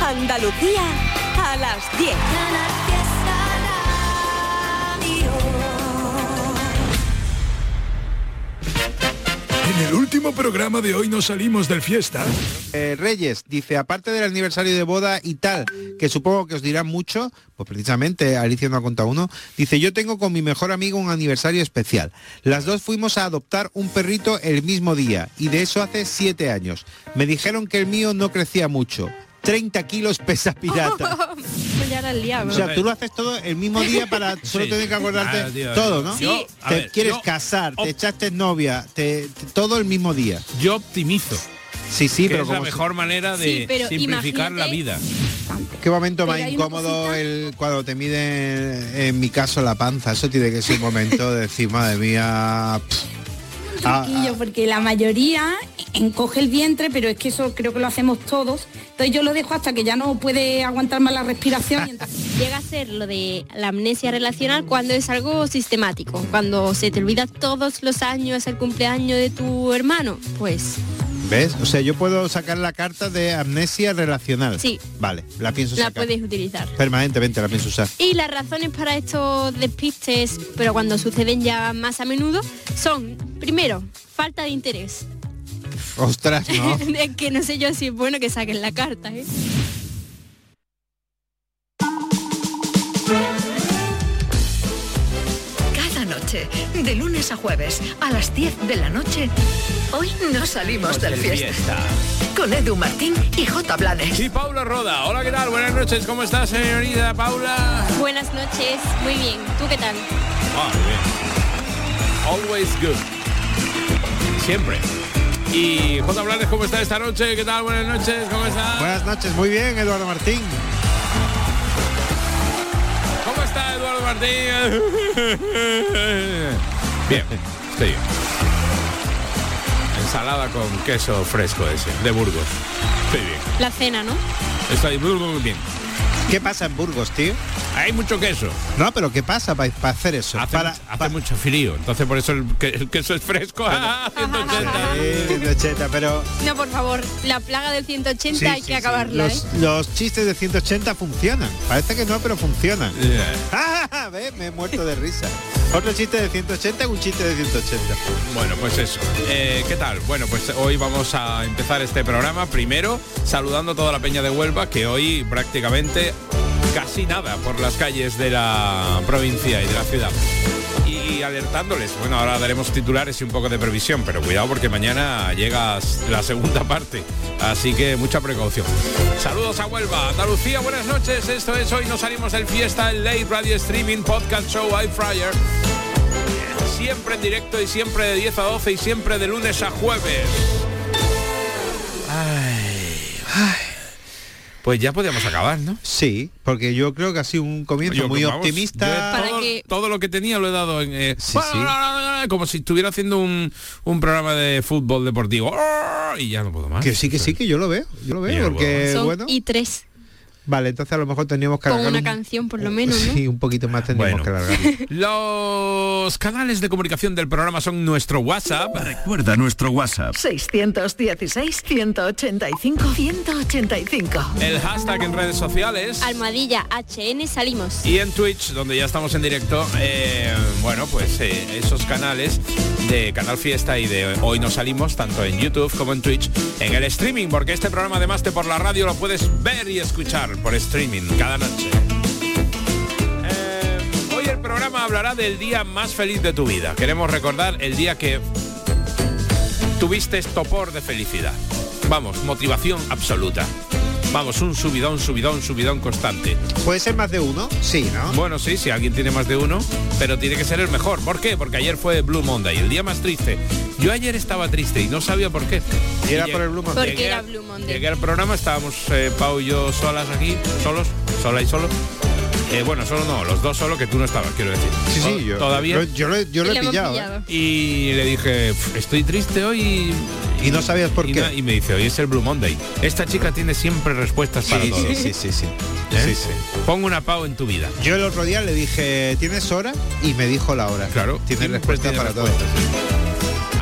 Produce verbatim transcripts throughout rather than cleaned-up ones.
Andalucía a las diez. En el último programa de hoy nos salimos del fiesta. Eh, Reyes dice, aparte del aniversario de boda y tal, que supongo que os dirán mucho, pues precisamente Alicia no ha contado uno, dice, yo tengo con mi mejor amigo un aniversario especial. Las dos fuimos a adoptar un perrito el mismo día, y de eso hace siete años. Me dijeron que el mío no crecía mucho. treinta kilos pesa pirata. Pues ya era el diablo. O sea, tú lo haces todo el mismo día para solo Sí. tener que acordarte Claro, tío, todo, ¿no? Sí. Yo, a Te ver, quieres yo casar, op- te echaste novia, te, te- todo el mismo día. Yo optimizo, Sí, sí, que pero es la como si- mejor manera de Sí, pero simplificar imagínate- la vida. ¿Qué momento Pero más hay una incómodo cosita- el cuando te mide, en mi caso, la panza? Eso tiene que ser un momento de decir, madre mía. pff. Ah, Chiquillo, porque la mayoría encoge el vientre, pero es que eso creo que lo hacemos todos. Entonces yo lo dejo hasta que ya no puede aguantar más la respiración. Y entonces... Llega a ser lo de la amnesia relacional cuando es algo sistemático, cuando se te olvida todos los años el cumpleaños de tu hermano, pues ¿Ves? O sea, yo puedo sacar la carta de amnesia relacional. Sí. Vale, la pienso la sacar. puedes utilizar. Permanentemente la pienso usar. Y las razones para estos despistes, pero cuando suceden ya más a menudo, son, primero, falta de interés. Ostras, ¿no? Es que no sé yo si es bueno que saquen la carta, ¿eh? Cada noche, de lunes a jueves, a las diez de la noche, hoy no salimos del fiesta. Con Edu Martín y J. Blanes. Y Paula Roda. Hola, ¿qué tal? Buenas noches. ¿Cómo estás, señorita Paula? Buenas noches, muy bien. ¿Tú qué tal? Ah, bien. Always good. Siempre. Y J. Blanes, ¿cómo está esta noche? ¿Qué tal? Buenas noches. ¿Cómo está? Buenas noches, muy bien, Eduardo Martín. ¿Cómo está Eduardo Martín? Bien, estoy bien. Ensalada con queso fresco ese, de Burgos. Estoy bien. La cena, ¿no? Estoy muy, muy bien. ¿Qué pasa en Burgos, tío? Hay mucho queso. No, pero ¿qué pasa para hacer eso? Hace, para, mucho, hace pa- mucho frío, entonces por eso el, que- el queso es fresco. Ah, ciento ochenta. Eh, ciento ochenta, pero No, por favor, la plaga del ciento ochenta sí, hay sí, que sí. acabarla, Los, ¿eh? los chistes de ciento ochenta funcionan. Parece que no, pero funcionan. Yeah. ¡Ah! ¿Ves? Me he muerto de risa. Otro chiste de ciento ochenta y un chiste de ciento ochenta. Bueno, pues eso. Eh, ¿Qué tal? Bueno, pues hoy vamos a empezar este programa. Primero, saludando a toda la peña de Huelva, que hoy prácticamente casi nada por las calles de la provincia y de la ciudad. Y alertándoles, bueno, ahora daremos titulares y un poco de previsión, pero cuidado porque mañana llega la segunda parte, así que mucha precaución. Saludos a Huelva, Andalucía, buenas noches. Esto es Hoy Nos Salimos del Fiesta, el Late Radio Streaming Podcast Show iFryer. Siempre en directo y siempre de diez a doce y siempre de lunes a jueves. Ay, ay. Pues ya podíamos acabar, ¿no? Sí, porque yo creo que ha sido un comienzo Yo, muy vamos, optimista. yo Para todo, que- todo lo que tenía lo he dado en... eh, Sí, sí. como si estuviera haciendo un, un programa de fútbol deportivo. Y ya no puedo más. Que sí, que sí, que yo lo veo. Yo lo Yo veo, lo porque Son bueno. y tres, Vale, entonces a lo mejor teníamos que con alargar una un- canción por lo menos, ¿no? Sí, un poquito más tendríamos Bueno. que alargar. Los canales de comunicación del programa son nuestro WhatsApp. Recuerda nuestro WhatsApp. seiscientos dieciséis, ciento ochenta y cinco, ciento ochenta y cinco. El hashtag en redes sociales. Almohadilla H N salimos. Y en Twitch, donde ya estamos en directo, eh, bueno, pues eh, esos canales de Canal Fiesta y de Hoy Nos Salimos, tanto en YouTube como en Twitch, en el streaming, porque este programa además de por la radio lo puedes ver y escuchar por streaming cada noche. Eh, hoy el programa hablará del día más feliz de tu vida. Queremos recordar el día que tuviste estopor de felicidad. Vamos, motivación absoluta. Vamos, un subidón, subidón, subidón constante. ¿Puede ser más de uno? Sí, ¿no? Bueno, sí, si alguien tiene más de uno, pero tiene que ser el mejor. ¿Por qué? Porque ayer fue Blue Monday, el día más triste. Yo ayer estaba triste y no sabía por qué. Y era llegué- por el Blue Monday. Porque llegué era a- Blue Monday. Llegué al programa, estábamos eh, Pau y yo solas aquí, solos, sola y solo. Eh, bueno, solo no, los dos solo, que tú no estabas, quiero decir. Sí, To- sí, yo, Todavía. yo, yo lo, he- yo lo Y he lo hemos pillado. pillado. ¿eh? Y le dije, "Pf, estoy triste hoy. Y no sabías por y qué. na- Y me dice, hoy es el Blue Monday. Esta chica tiene siempre respuestas para Sí, todo. sí, sí, sí, sí. ¿Eh? Sí, sí. Pon una Pau en tu vida. Yo el otro día le dije, ¿tienes hora? Y me dijo la hora. Claro, Tiene siempre respuesta tiene para respuestas. todo.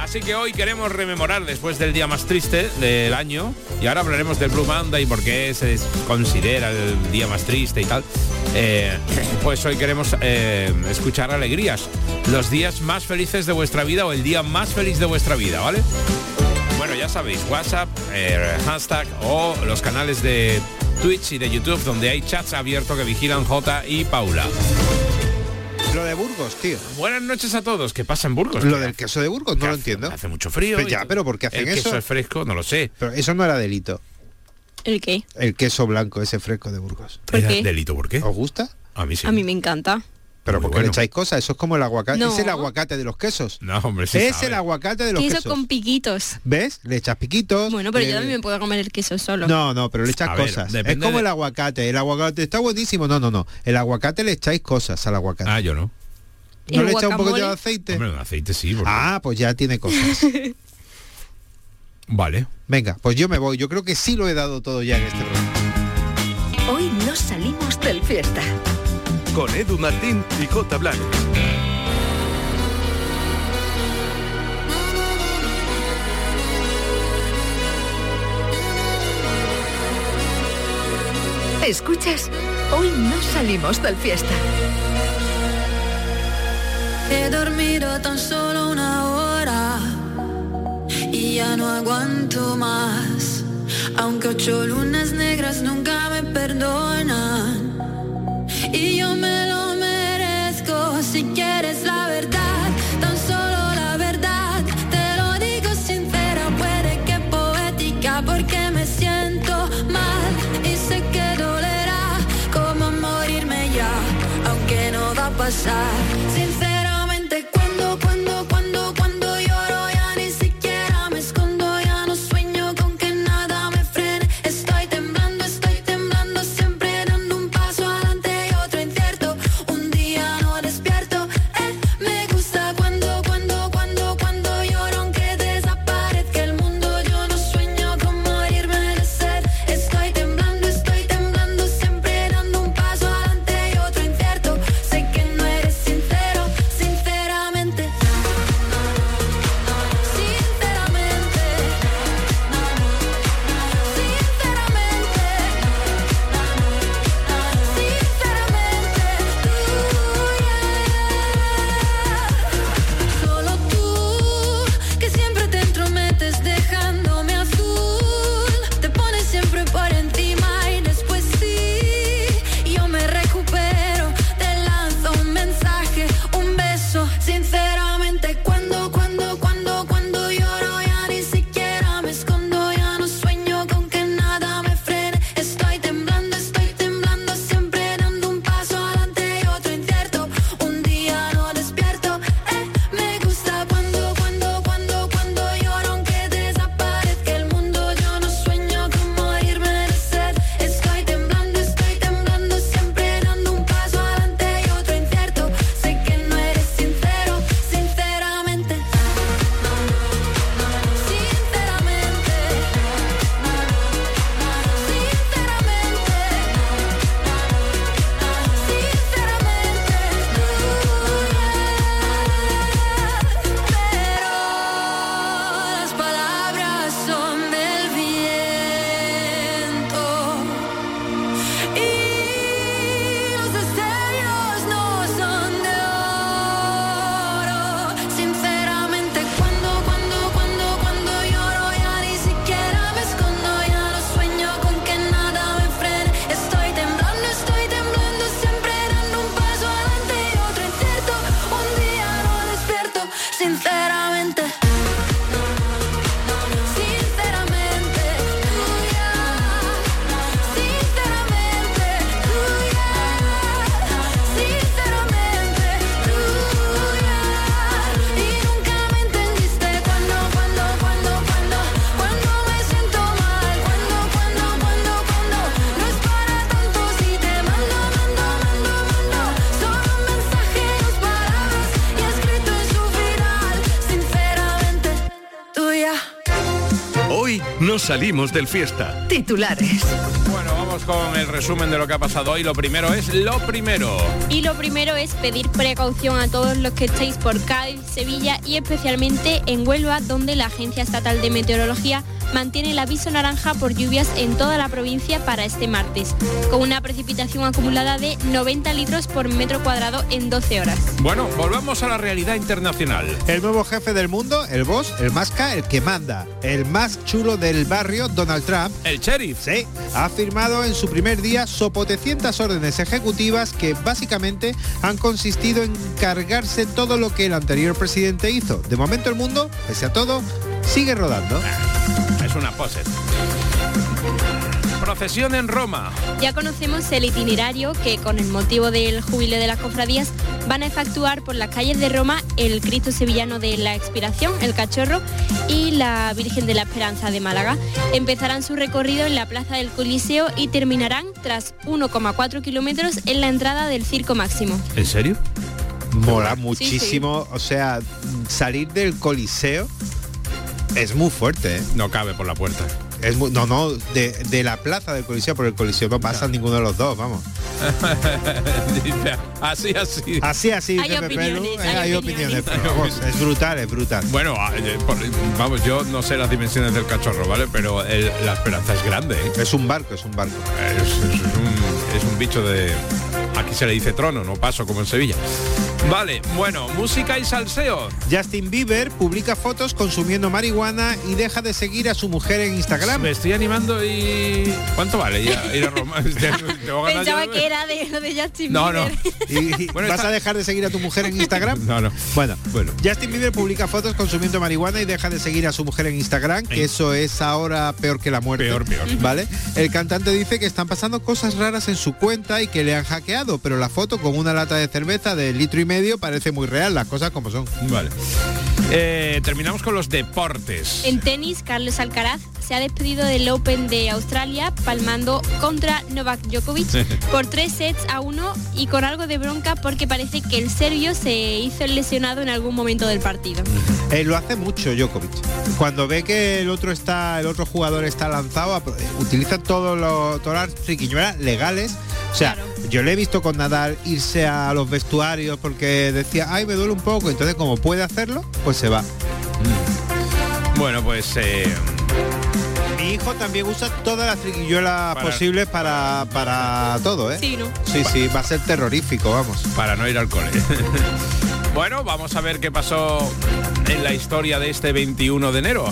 Así que hoy queremos rememorar después del día más triste del año, y ahora hablaremos del Blue Monday y por qué se considera el día más triste y tal. Eh, pues hoy queremos eh, escuchar alegrías, los días más felices de vuestra vida o el día más feliz de vuestra vida, ¿vale? Bueno, ya sabéis, WhatsApp, eh, hashtag o los canales de Twitch y de YouTube donde hay chats abiertos que vigilan Jota y Paula. Lo de Burgos, tío. Buenas noches a todos. ¿Qué pasa en Burgos? Lo del queso de Burgos, no lo hace, entiendo. Hace mucho frío. Pero ya, pero ¿por qué hacen el eso? El queso es fresco, no lo sé. Pero eso no era delito. ¿El qué? El queso blanco, ese fresco de Burgos. ¿Por qué? ¿Delito por qué? ¿Os gusta? A mí sí. A mí me encanta. Pero Muy ¿por qué bueno. le echáis cosas? Eso es como el aguacate. No. Es el aguacate de los quesos. No, hombre, sí es sabe. el aguacate de los Queso quesos. con piquitos. ¿Ves? Le echas piquitos. Bueno, pero le- yo también me puedo comer el queso solo. No, no, pero le echas A ver, cosas. Es depende como de- el aguacate. El aguacate está buenísimo. No, no, no. El aguacate le echáis cosas al aguacate. Ah, yo no. ¿No ¿El le echas un poco de guacamole? aceite? Hombre, un aceite sí. porque- Ah, pues ya tiene cosas. Vale. Venga, pues yo me voy. Yo creo que sí lo he dado todo ya en este programa. Hoy no salimos del fiesta. Con Edu Martín y Jota Blanes. ¿Escuchas? Hoy no salimos del fiesta. He dormido tan solo una hora y ya no aguanto más. Aunque ocho lunas negras nunca me perdonan y yo me lo merezco. Si quieres la verdad, tan solo la verdad, te lo digo sincera, puede que poética, porque me siento mal y sé que dolerá como morirme ya, aunque no va a pasar. Sinceramente, cuando, cuando, cuando, cuando lloro ya ni siquiera me escondo, ya no sueño con que nada me frene. Estoy temblando, estoy temblando, siempre dando un paso adelante y otro incierto. Un día no despierto, eh, me gusta cuando, cuando, cuando, cuando lloro aunque desaparezca el mundo. Yo no sueño con morirme de sed. Estoy temblando, estoy temblando, siempre dando un paso adelante y otro incierto. Sé que no eres sincero. salimos del Fiesta. Titulares. Bueno, vamos con el resumen de lo que ha pasado hoy. Lo primero es lo primero. Y lo primero es pedir precaución a todos los que estéis por Cádiz, Sevilla y especialmente en Huelva, donde la Agencia Estatal de Meteorología mantiene el aviso naranja por lluvias en toda la provincia para este martes, con una precipitación acumulada de noventa litros por metro cuadrado en doce horas. Bueno, volvamos a la realidad internacional. El nuevo jefe del mundo, el boss, el masca, el que manda, el más chulo del barrio, Donald Trump, el sheriff, sí, ha firmado en su primer día sopotecientas órdenes ejecutivas que básicamente han consistido en cargarse todo lo que el anterior presidente hizo. De momento el mundo, pese a todo, sigue rodando. Es una pose. Procesión en Roma. Ya conocemos el itinerario que, con el motivo del jubileo de las cofradías, van a efectuar por las calles de Roma el Cristo Sevillano de la Expiración, el Cachorro, y la Virgen de la Esperanza de Málaga. Empezarán su recorrido en la Plaza del Coliseo y terminarán tras uno coma cuatro kilómetros en la entrada del Circo Máximo. ¿En serio? Mola muchísimo, sí, sí. O sea, salir del Coliseo es muy fuerte, ¿eh? No cabe por la puerta. Es muy, no, no, de, de la plaza del Coliseo, por el Coliseo no pasa no. ninguno de los dos, vamos. así, así. Así, así. Hay opiniones, Pelu, hay, hay hay opiniones. opiniones. Vamos, es brutal, es brutal. Bueno, vamos, yo no sé las dimensiones del Cachorro, ¿vale? Pero el, la Esperanza es grande, ¿eh? Es un barco, es un barco. Es, es, es, un, es un bicho de... Aquí se le dice trono, no paso como en Sevilla. Vale, bueno, música y salseo. Justin Bieber publica fotos consumiendo marihuana y deja de seguir a su mujer en Instagram. Me estoy animando y... ¿Cuánto vale ya ir a Roma? Pensaba yo... que era de lo de Justin no, Bieber. No, ¿Y, y bueno, vas está... a dejar de seguir a tu mujer en Instagram? No, no. Bueno, bueno. Justin Bieber publica fotos consumiendo marihuana y deja de seguir a su mujer en Instagram, que eso es ahora peor que la muerte. Peor, peor. ¿Vale? El cantante dice que están pasando cosas raras en su cuenta y que le han hackeado, pero la foto con una lata de cerveza de litro y medio parece muy real, las cosas como son. Vale. Eh, terminamos con los deportes. En tenis, Carlos Alcaraz se ha despedido del Open de Australia palmando contra Novak Djokovic por tres sets a uno y con algo de bronca porque parece que el serbio se hizo el lesionado en algún momento del partido. Eh, lo hace mucho Djokovic. Cuando ve que el otro está, el otro jugador está lanzado, utiliza todos los, todas las triquiñuelas legales. O sea, claro. Yo le he visto con Nadal irse a los vestuarios porque decía, ay, me duele un poco. Entonces, como puede hacerlo, pues se va. Mm. Bueno, pues... Eh... Mi hijo también usa todas las triquilluelas para... posibles para, para todo, ¿eh? Sí, ¿no? Sí, sí, va a ser terrorífico, vamos. Para no ir al cole. Bueno, vamos a ver qué pasó en la historia de este veintiuno de enero.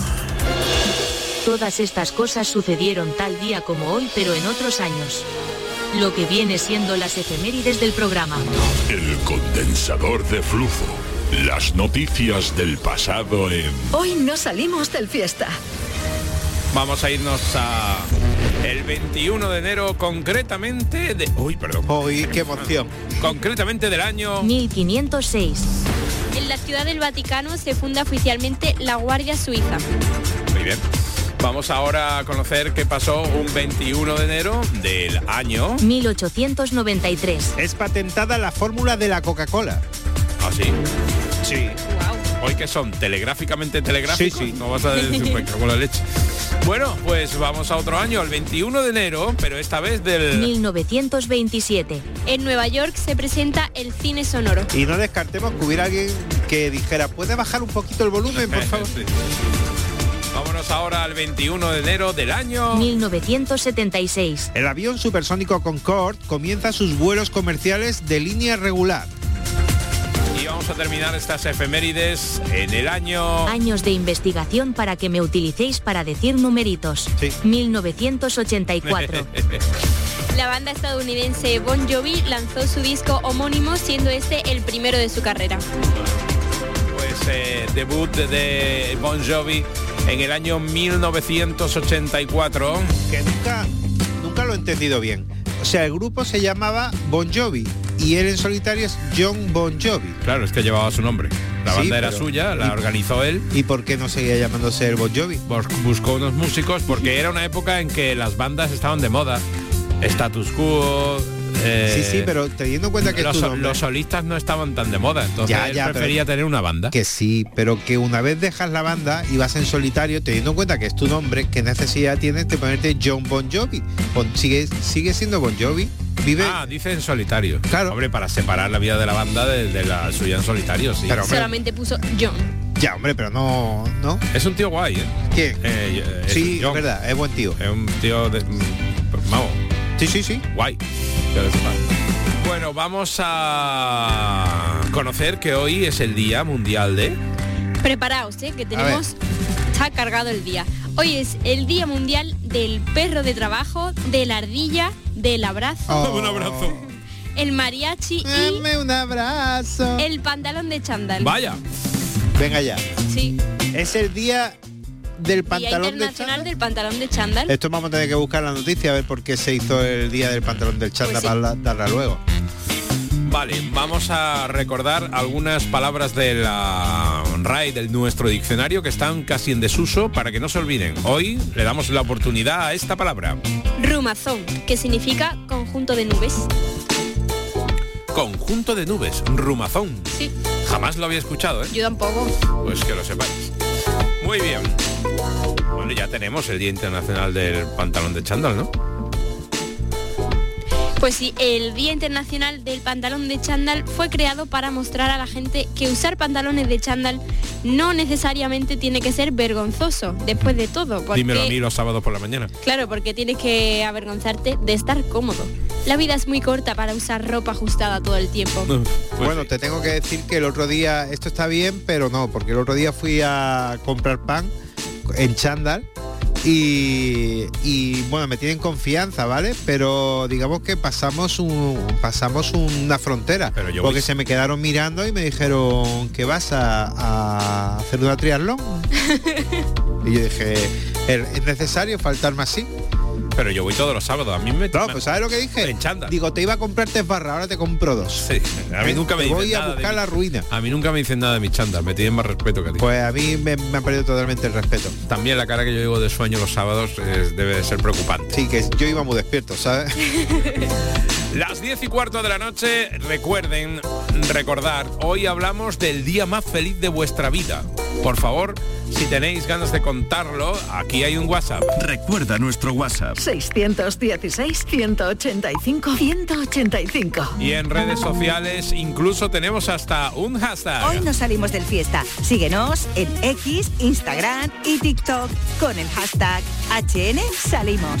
Todas estas cosas sucedieron tal día como hoy, pero en otros años. Lo que viene siendo las efemérides del programa. El condensador de flujo. Las noticias del pasado en... Hoy no salimos del Fiesta. Vamos a irnos a el veintiuno de enero, concretamente de... Uy, perdón. Uy, qué emoción. Concretamente del año... mil quinientos seis. En la Ciudad del Vaticano se funda oficialmente la Guardia Suiza. Muy bien. Vamos ahora a conocer qué pasó un veintiuno de enero del año... mil ochocientos noventa y tres. Es patentada la fórmula de la Coca-Cola. ¿Ah, sí? Sí. Wow. ¿Hoy qué son? ¿Telegráficamente telegráficos? Sí, sí. No vas a decir pues, con la leche. Bueno, pues vamos a otro año, el veintiuno de enero, pero esta vez del... mil novecientos veintisiete. En Nueva York se presenta el cine sonoro. Y no descartemos que hubiera alguien que dijera, ¿puede bajar un poquito el volumen, por favor? Sí. Vámonos ahora al veintiuno de enero del año... mil novecientos setenta y seis. El avión supersónico Concorde comienza sus vuelos comerciales de línea regular. Y vamos a terminar estas efemérides en el año... Años de investigación para que me utilicéis para decir numeritos. Sí. mil novecientos ochenta y cuatro. La banda estadounidense Bon Jovi lanzó su disco homónimo, siendo este el primero de su carrera. Pues eh, debut de Bon Jovi en el año mil novecientos ochenta y cuatro. Que nunca, nunca lo he entendido bien. O sea, el grupo se llamaba Bon Jovi y él en solitario es John Bon Jovi. Claro, es que llevaba su nombre. La banda sí, era pero, suya, la y, organizó él. ¿Y por qué no seguía llamándose el Bon Jovi? Buscó unos músicos porque era una época en que las bandas estaban de moda. Status Quo, Eh, sí, sí, pero teniendo en cuenta que los, tu nombre, los solistas no estaban tan de moda, entonces Ya, él ya, prefería pero- tener una banda. que sí, pero que una vez dejas la banda y vas en solitario, teniendo en cuenta que es tu nombre, ¿qué necesidad tienes de ponerte John Bon Jovi? Bon- sigue, sigue siendo Bon Jovi. Vive. Ah, dice en solitario. Claro. Hombre, para separar la vida de la banda de, de la suya en solitario, sí. Pero, hombre, Solamente puso John. ya, hombre, pero no, ¿no? Es un tío guay, ¿eh? ¿Quién? Eh, eh, es Sí, John. es verdad, es buen tío. Es un tío de... mm, Vamos, Sí, sí, sí. guay. Que lo sepas. Bueno, vamos a conocer que hoy es el Día Mundial de... Preparaos, ¿eh? que tenemos... Está cargado el día. Hoy es el Día Mundial del Perro de Trabajo, de la ardilla, del abrazo, Oh. Un abrazo. el mariachi y Dame un abrazo. el pantalón de chándal. Vaya. Venga ya. Sí. Es el día del Día pantalón de Internacional chándal. del Pantalón de chándal. Esto vamos a tener que buscar la noticia a ver por qué se hizo el día del pantalón del chándal Pues sí. para la- darla luego. Vale, vamos a recordar algunas palabras de la R A E de nuestro diccionario que están casi en desuso para que no se olviden. Hoy le damos la oportunidad a esta palabra. Rumazón, que significa conjunto de nubes. Conjunto de nubes, rumazón. Sí, Jamás lo había escuchado, ¿eh? yo tampoco. Pues que lo sepáis. Muy bien. Bueno, ya tenemos el Día Internacional del Pantalón de Chándal, ¿no? Pues sí, el Día Internacional del Pantalón de chándal fue creado para mostrar a la gente que usar pantalones de chándal no necesariamente tiene que ser vergonzoso, después de todo. Porque, Dímelo a mí los sábados por la mañana. claro, porque tienes que avergonzarte de estar cómodo. La vida es muy corta para usar ropa ajustada todo el tiempo. Pues Bueno, sí. te tengo que decir que el otro día, esto está bien, pero no, porque el otro día fui a comprar pan en chándal y, y bueno, me tienen confianza, ¿vale? Pero digamos que pasamos un pasamos una frontera, Pero yo porque voy- se me quedaron mirando y me dijeron que vas a, a hacer una triatlón. Y yo dije, ¿es necesario faltarme así? Pero yo voy todos los sábados. A mí me... No, pues ¿sabes lo que dije? En chándal. Digo, te iba a comprar tres barras, ahora te compro dos. Sí, a mí nunca me Te dicen voy a nada de buscar mi- la ruina. A mí nunca me dicen nada de mis chándal, me tienen más respeto que a ti. Pues a mí me, me ha perdido totalmente el respeto. También la cara que yo llevo de sueño los sábados es- debe de ser preocupante. Sí, que yo iba muy despierto, ¿sabes? Las diez y cuarto de la noche, recuerden, recordar, hoy hablamos del día más feliz de vuestra vida. Por favor, si tenéis ganas de contarlo, aquí hay un WhatsApp. Recuerda nuestro WhatsApp. seiscientos dieciséis, ciento ochenta y cinco, ciento ochenta y cinco. Y en redes sociales incluso tenemos hasta un hashtag. Hoy nos salimos del fiesta. Síguenos en X, Instagram y TikTok con el hashtag H N Salimos.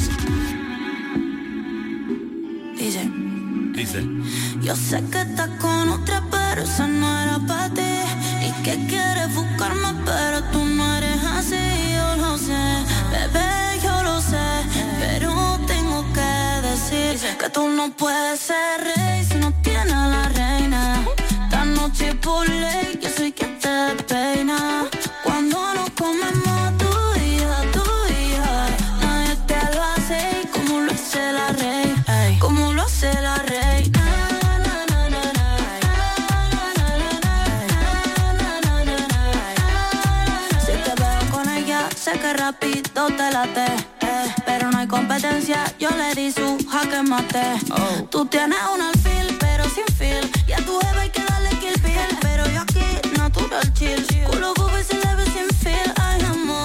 Dice, Dice. yo sé que estás con otra, pero esa no era para ti. Y que quieres buscarme, pero tú no eres así. Yo lo sé, bebé, yo lo sé. Pero tengo que decir que tú no puedes ser rey si no tienes a la reina. Esta noche por ley, yo soy quien te peina. Cuando nos comemos tú y yo, tú y yo, nadie te lo hace como lo hace la reina. Como lo hace la reina. Si te veo con ella, sé que rápido te late, eh, pero no hay competencia, yo le di su jaque mate. Oh. Tú tienes un alfil, pero sin feel, y a tu jeva hay que darle kill pill, pero yo aquí natural chill, culo bobo y se le ve sin feel. Ay,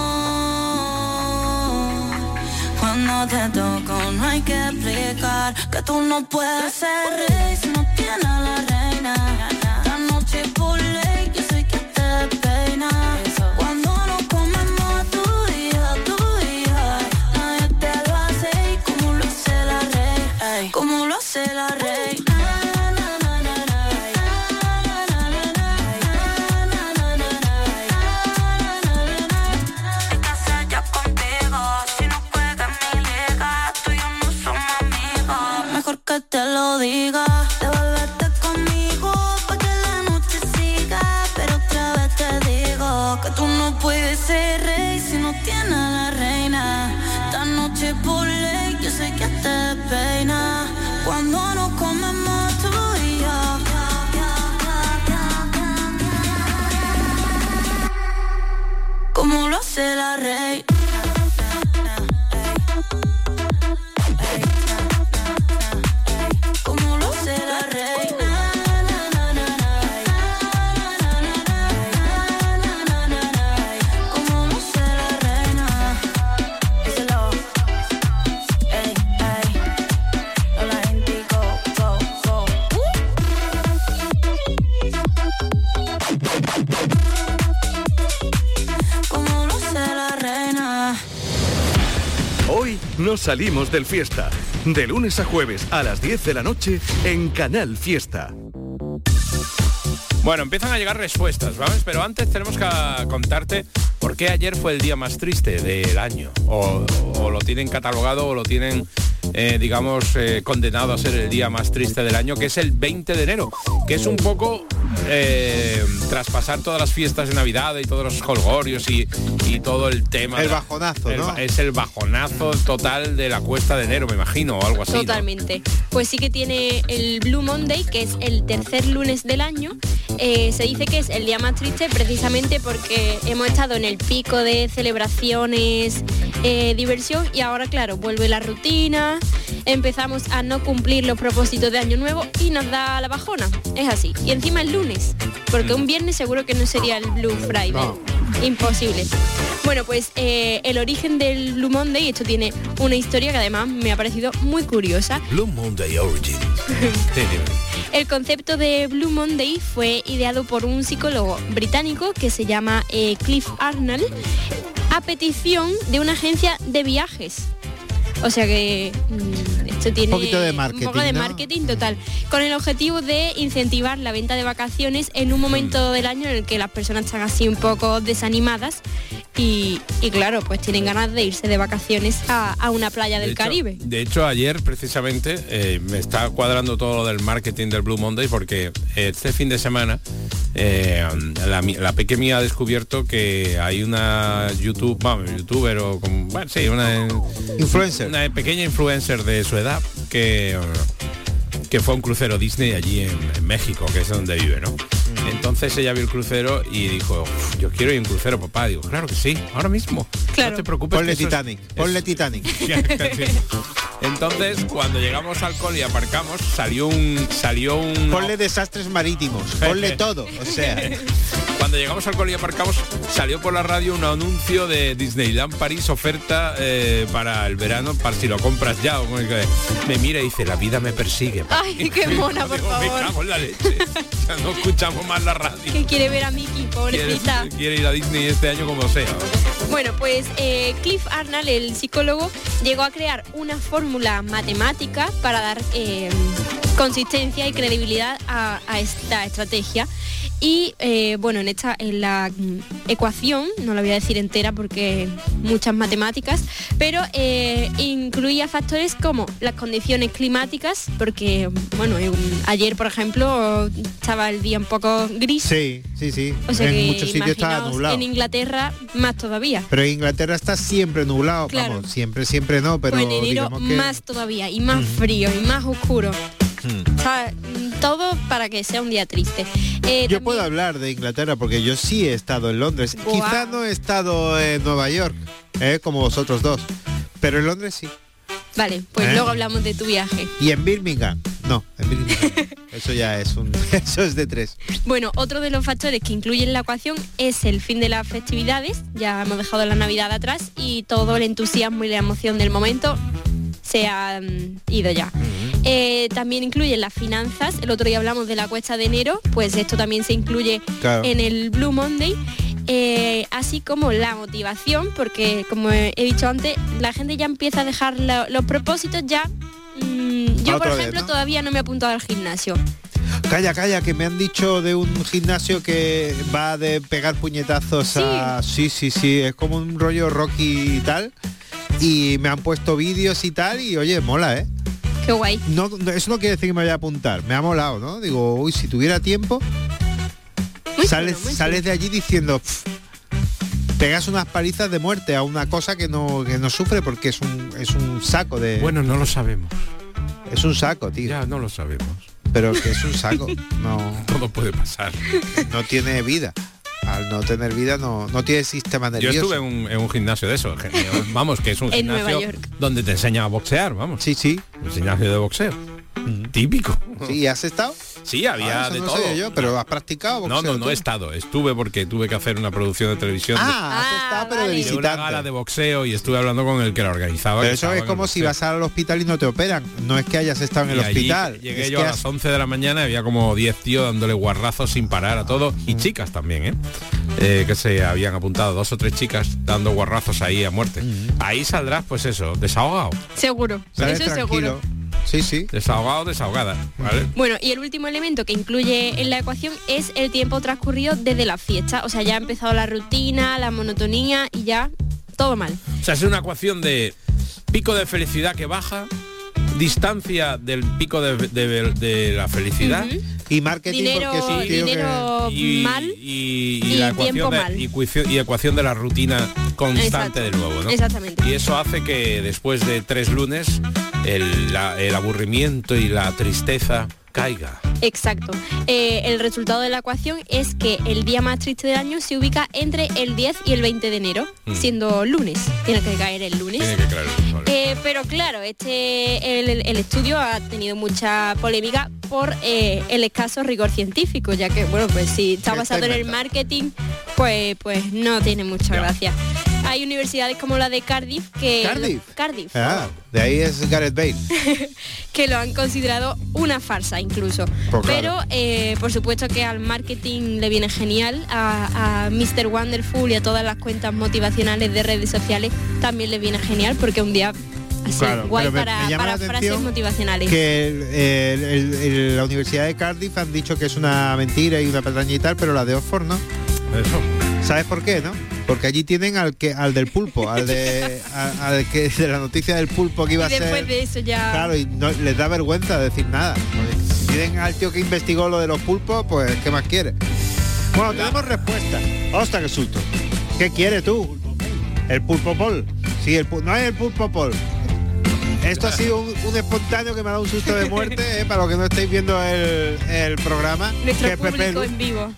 amor, cuando te toco no hay que explicar que tú no puedes ser rey si no tienes a la reina. Esta noche por ley, yo soy quien te peina. Cuando nos comemos tú y yo, tú y yo, nadie te lo hace como lo hace la reina. Como lo hace la reina. Que te lo diga, devuélvete conmigo pa' que la noche siga. Pero otra vez te digo que tú no puedes ser rey si no tienes a la reina. Esta noche por ley, yo sé que te peina. Cuando nos comemos tú y yo. Como lo hace la reina. Como Hoy no salimos del Fiesta. De lunes a jueves a las diez de la noche en Canal Fiesta. Bueno, empiezan a llegar respuestas, ¿vale? Pero antes tenemos que contarte por qué ayer fue el día más triste del año. O, o lo tienen catalogado o lo tienen, eh, digamos, eh, condenado a ser el día más triste del año, que es el veinte de enero, que es un poco eh, traspasar todas las fiestas de Navidad y todos los jolgorios y, y todo el tema. El bajonazo, el, ¿no? Es el bajonazo total de la cuesta de enero, me imagino, o algo así. Totalmente. ¿No? Pues sí que tiene el Blue Monday, que es el tercer lunes del año. Eh, se dice que es el día más triste precisamente porque hemos estado en el pico de celebraciones, eh, diversión, y ahora, claro, vuelve la rutina, empezamos a no cumplir los propósitos de año nuevo y nos da la bajona. Es así. Y encima el lunes, porque un viernes seguro que no sería el Blue Friday. No. Imposible. Bueno, pues eh, el origen del Blue Monday, esto tiene una historia que además me ha parecido muy curiosa. Blue Monday Origin. El concepto de Blue Monday fue ideado por un psicólogo británico que se llama eh, Cliff Arnold, a petición de una agencia de viajes. O sea que mmm, esto tiene un poquito de marketing, un poco de ¿no? marketing total, con el objetivo de incentivar la venta de vacaciones en un momento del año en el que las personas están así un poco desanimadas y, y claro, pues tienen ganas de irse de vacaciones a, a una playa del de hecho, Caribe. De hecho, ayer precisamente eh, me está cuadrando todo lo del marketing del Blue Monday, porque este fin de semana eh, la, la peque mía ha descubierto que hay una YouTube, vamos, youtuber o como, bueno, sí, una influencer, una pequeña influencer de su edad que que fue a un crucero Disney allí en, en México, que es donde vive, ¿no? Entonces ella vio el crucero y dijo, yo quiero ir a un crucero, papá. Digo, claro que sí, ahora mismo. Claro. No te preocupes. Ponle que Titanic, es, ponle es... Titanic. Entonces, cuando llegamos al col y aparcamos, salió un... salió un Ponle desastres marítimos, ponle todo, o sea... Cuando llegamos al col y aparcamos, salió por la radio un anuncio de Disneyland París, oferta eh, para el verano, para si lo compras ya. O como que me mira y dice, la vida me persigue. Ay, qué mona, por digo, favor. Me cago en la leche. O sea, no escuchamos más la radio. Que quiere ver a Mickey, pobrecita. Quiere, quiere ir a Disney este año como sea. Bueno, pues eh, Cliff Arnold, el psicólogo, llegó a crear una fórmula matemática para dar eh, consistencia y credibilidad a, a esta estrategia. Y eh, bueno, en esta en la mm, ecuación, no la voy a decir entera porque muchas matemáticas, pero eh, incluía factores como las condiciones climáticas, porque bueno, eh, ayer por ejemplo estaba el día un poco gris. Sí, sí, sí. O sea en que muchos sitios estaba nublado. En Inglaterra más todavía. Pero en Inglaterra está siempre nublado, claro. Vamos, siempre, siempre no, pero pues en enero que... más todavía, y más mm. frío, y más oscuro. Mm. O sea, todo para que sea un día triste. Eh, yo también... puedo hablar de Inglaterra porque yo sí he estado en Londres. Wow. Quizá no he estado en Nueva York, eh, como vosotros dos, pero en Londres sí. Vale, pues ¿Eh? luego hablamos de tu viaje. Y en Birmingham, no, en Birmingham. Eso ya es un, eso es de tres. Bueno, otro de los factores que incluyen la ecuación es el fin de las festividades. Ya hemos dejado la Navidad atrás y todo el entusiasmo y la emoción del momento se han ido ya. Uh-huh. eh, también incluyen las finanzas. El otro día hablamos de la cuesta de enero, pues esto también se incluye claro. en el Blue Monday. Eh, así como la motivación, porque como he dicho antes, la gente ya empieza a dejar la, los propósitos ya. Mmm, yo, por ejemplo, vez, ¿no? todavía no me he apuntado al gimnasio. Calla, calla, que me han dicho de un gimnasio que va de pegar puñetazos ¿Sí? a... Sí, sí, sí, es como un rollo Rocky y tal. Y me han puesto vídeos y tal, y oye, mola, ¿eh? Qué guay. No, eso no quiere decir que me vaya a apuntar, me ha molado, ¿no? Digo, uy, si tuviera tiempo, muy sales, bueno, sales de allí diciendo, pff, pegas unas palizas de muerte a una cosa que no, que no sufre porque es un, es un saco de... Bueno, no lo sabemos. Es un saco, tío. Ya, no lo sabemos. Pero que es un saco, no... Todo puede pasar. No tiene vida. Al no tener vida no, no tiene sistema nervioso. Yo estuve en un, en un gimnasio de eso, vamos, que es un gimnasio donde te enseñan a boxear, vamos. Sí, sí. Un gimnasio de boxeo. Mm. Típico. Sí, ¿has estado? Sí, había Ah, eso de no todo. sabía yo, pero ¿has practicado No, boxeo no, no tú? he estado. Estuve porque tuve que hacer una producción de televisión. Ah, has estado, pero de de, de visitante. una gala de boxeo y estuve hablando con el que la organizaba. Pero que eso estaba es en como el si boxeo. vas al hospital y no te operan. No es que hayas estado en el Y allí hospital. Llegué es yo que a has- las once de la mañana y había como diez tíos dándole guarrazos sin parar a todo. Y chicas también, ¿eh? Eh, que se habían apuntado, dos o tres chicas dando guarrazos ahí a muerte. Ahí saldrás, pues eso, desahogado. Seguro, Sales eso tranquilo. seguro. Sí, sí. Desahogado, desahogada, ¿vale? Bueno, y el último elemento que incluye en la ecuación es el tiempo transcurrido desde la fiesta. O sea, ya ha empezado la rutina, la monotonía y ya todo mal. O sea, es una ecuación de pico de felicidad que baja, distancia del pico de, de- de la felicidad. Ujú. Y marketing Dinero, porque es un tío dinero y, mal y, y la tiempo ecuación de, mal. y, ecuación, y ecuación de la rutina constante Exacto. de nuevo, ¿no? Exactamente. Y eso hace que después de tres lunes el, la- el aburrimiento y la tristeza caiga. Exacto. Eh, el resultado de la ecuación es que el día más triste del año se ubica entre el diez y el veinte de enero, Mm. siendo lunes. Tiene que caer el lunes. Tiene que creer. Vale. Eh, pero claro, este el, el- el estudio ha tenido mucha polémica por eh, el escaso rigor científico, ya que bueno, pues si está ¿Qué basado te en el inventas? marketing, pues pues no tiene mucha Ya. gracia. Hay universidades como la de Cardiff que ¿Cardiff? Cardiff Ah, de ahí es Gareth Bale. que lo han considerado una farsa incluso. Pues claro. Pero eh, por supuesto que al marketing le viene genial, a, a míster Wonderful y a todas las cuentas motivacionales de redes sociales también le viene genial porque un día así Claro, guay pero me- para, me llama para la frases atención motivacionales. Que el- el- el- el- la Universidad de Cardiff han dicho que es una mentira y una patraña y tal, pero la de Oxford no. Eso. ¿Sabes por qué, no? Porque allí tienen al que al del pulpo, al de a- al que de la noticia del pulpo que iba Y a después ser. de eso ya... Claro, y no les da vergüenza decir nada. Porque si tienen al tío que investigó lo de los pulpos, pues ¿qué más quiere? Bueno, tenemos respuesta. ¡Hostia, qué susto! ¿Qué quiere tú? El pulpo pol. Sí, el pu- no es el pulpo pol. Esto ha sido un, un espontáneo que me ha dado un susto de muerte, eh, para los que no estáis viendo el, el programa. Nuestro que Pepe público Lu- en vivo.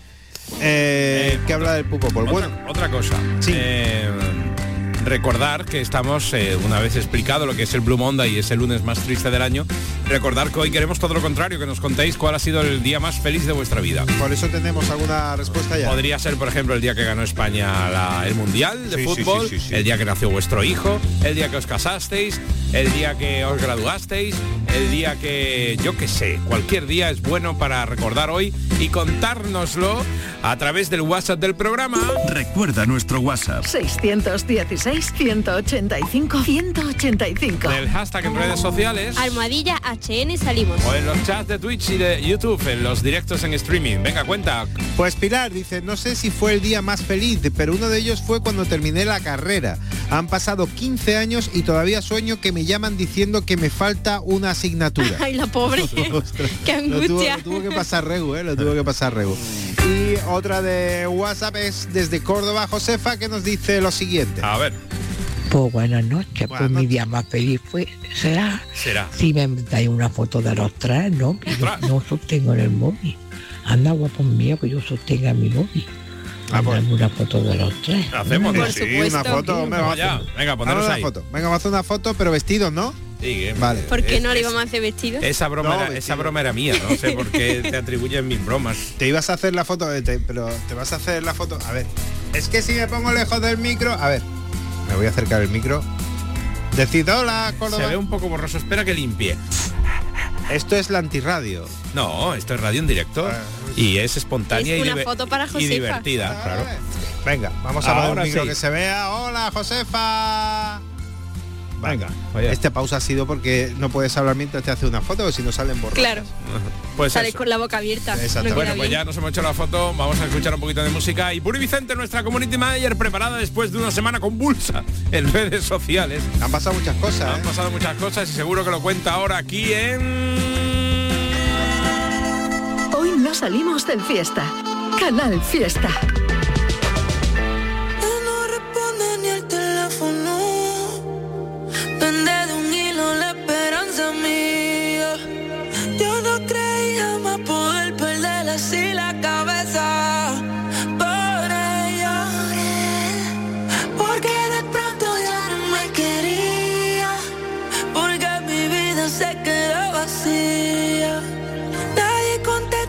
eh, que habla del pulpo pol. Bueno, Otra, otra cosa. Sí. Eh, recordar que estamos, eh, una vez explicado lo que es el Blue Monday y es el lunes más triste del año, recordar que hoy queremos todo lo contrario, que nos contéis cuál ha sido el día más feliz de vuestra vida. por eso tenemos alguna respuesta ya. Podría ser, por ejemplo, el día que ganó España la- el Mundial de Sí, sí, Fútbol, sí, sí, sí. el día que nació vuestro hijo, el día que os casasteis, el día que os graduasteis, el día que, yo qué sé, cualquier día es bueno para recordar hoy y contárnoslo a través del WhatsApp del programa. Recuerda nuestro WhatsApp. seiscientos dieciséis, ciento ochenta y cinco, ciento ochenta y cinco. Del hashtag en redes sociales Almohadilla H N salimos. o en los chats de Twitch y de YouTube, en los directos en streaming. Venga, cuenta. Pues Pilar dice, no sé si fue el día más feliz, pero uno de ellos fue cuando terminé la carrera. Han pasado quince años y todavía sueño que me llaman diciendo que me falta una asignatura. Ay, la pobre. Ostras, Qué lo tuvo, angustia. lo tuvo que pasar Regu, ¿eh? Lo tuvo que pasar Regu. Y otra de WhatsApp es desde Córdoba, Josefa, que nos dice lo siguiente. A ver, Pues buenas noches, Buenas pues mi noches. día más feliz fue, será será. si me dais una foto de los tres, ¿no? Que yo Ostras. no sostengo en el móvil. Anda guapo mío que yo sostenga mi móvil. Ah, pues. Mándame una foto de los tres. Hacemos, Por Sí, supuesto. una foto, hombre, Vamos vamos a allá. hacer- Venga, vamos a poneros hacer ahí. una foto. Venga, vamos a hacer una foto, pero vestidos, ¿no? Sí, que- Vale. ¿Por qué es- no le es- íbamos a hacer vestidos? Esa broma, No, era, vestido. esa broma era mía, no sé por qué te atribuyen mis bromas. Te ibas a hacer la foto, eh, te- pero te vas a hacer la foto. A ver, es que si me pongo lejos del micro, a ver, me voy a acercar el micro. Decid hola, Córdoba. Se ve un poco borroso, espera que limpie. Esto es la antirradio. No, esto es radio en directo Ah. y es espontánea Es y, una diver- foto para y Josefa. divertida, claro. Venga, vamos a poner Ahora un micro sí. que se vea. Hola, Josefa. Venga, oye. Este pausa ha sido porque no puedes hablar mientras te hace una foto, o si no salen borrosas. Claro, Pues sales eso. con la boca abierta. Exacto. No Bueno, queda pues bien. ya nos hemos hecho la foto, vamos a escuchar un poquito de música y Puri Vicente, nuestra community manager, preparada después de una semana convulsa en redes sociales. Han pasado muchas cosas, Han ¿eh? pasado muchas cosas y seguro que lo cuenta ahora aquí en... Hoy no salimos del fiesta. Canal Fiesta. No responde ni el teléfono. Pende de un hilo la esperanza mía. Yo no creía jamás poder perder así la cabeza por ella. Porque de pronto ya no me quería. Porque mi vida se quedó vacía. Nadie contesta.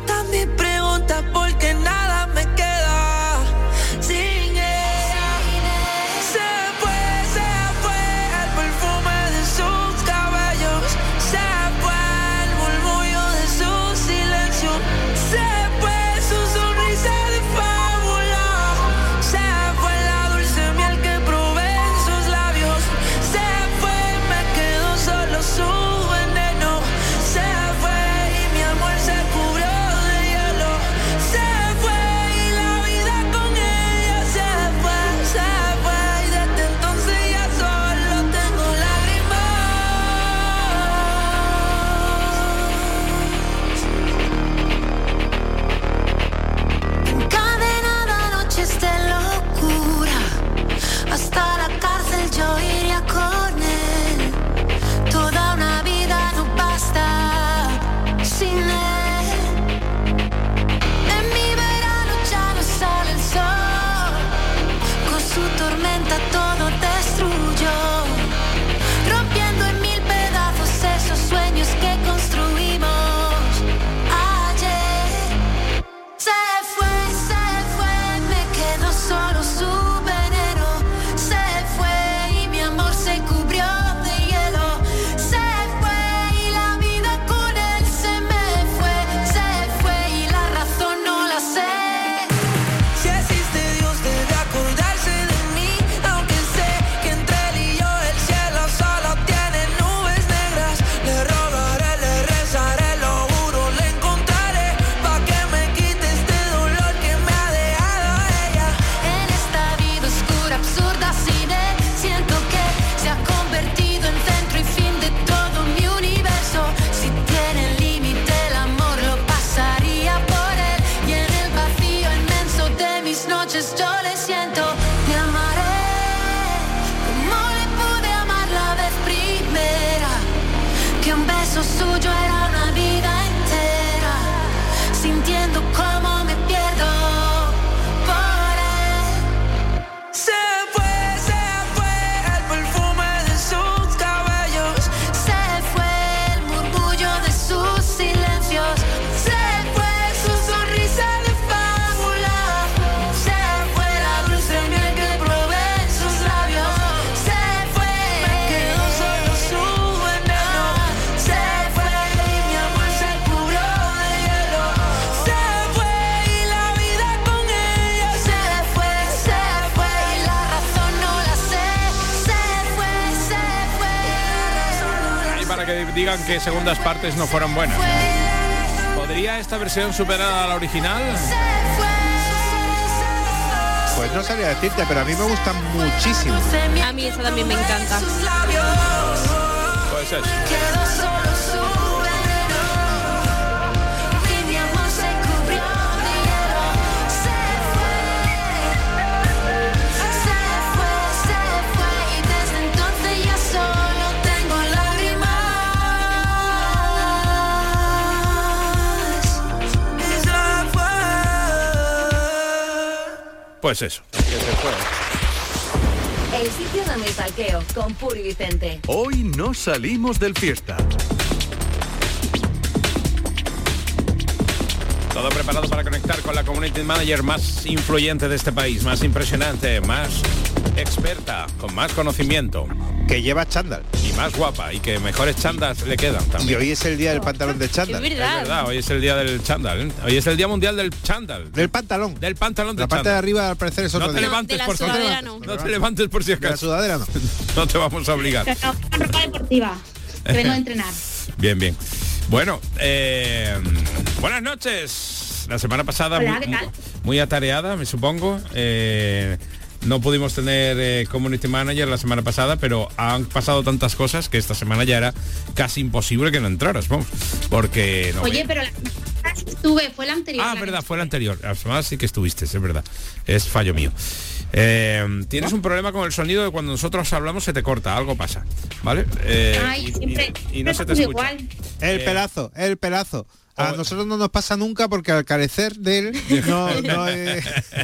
para que digan que segundas partes no fueron buenas. ¿Podría esta versión superar a la original? Pues no sabría decirte, pero a mí me gusta muchísimo. A mí esa también me encanta. Pues eso. Pues eso. El sitio donde stalkeo con Puri Vicente. Hoy no salimos del fiesta. Todo preparado para conectar con la community manager más influyente de este país, más impresionante, más experta, con más conocimiento. Que lleva chándal. Y más guapa, y que mejores chándals le quedan también. Y hoy es el día del pantalón de chándal. Es verdad. Es verdad, hoy es el día del chándal. ¿eh? Hoy es el día mundial del chándal. Del pantalón. Del pantalón de La parte chándal. de arriba al parecer es otro No te día. levantes, No, de la por favor. sudadera No, no. no te levantes por si De la acaso. sudadera no. No te vamos a obligar. Pero no, con ropa deportiva, que vengo a entrenar. Bien, bien. Bueno, eh, buenas noches. La semana pasada Hola, muy, ¿qué tal? muy atareada, me supongo. Eh, no pudimos tener eh, community manager la semana pasada, pero han pasado tantas cosas que esta semana ya era casi imposible que no entraras, vamos. Porque no. Oye, pero la estuve, fue la anterior. Ah, la verdad, que- fue la anterior. La semana sí que estuviste, es verdad. Es fallo mío. Eh, tienes un problema con el sonido de cuando nosotros hablamos se te corta, algo pasa, ¿vale? Eh, Ay, y- siempre, y, y no se te siempre escucha. igual. El Eh, pelazo, el pelazo. A oh. nosotros no nos pasa nunca porque al carecer de él no, no, eh,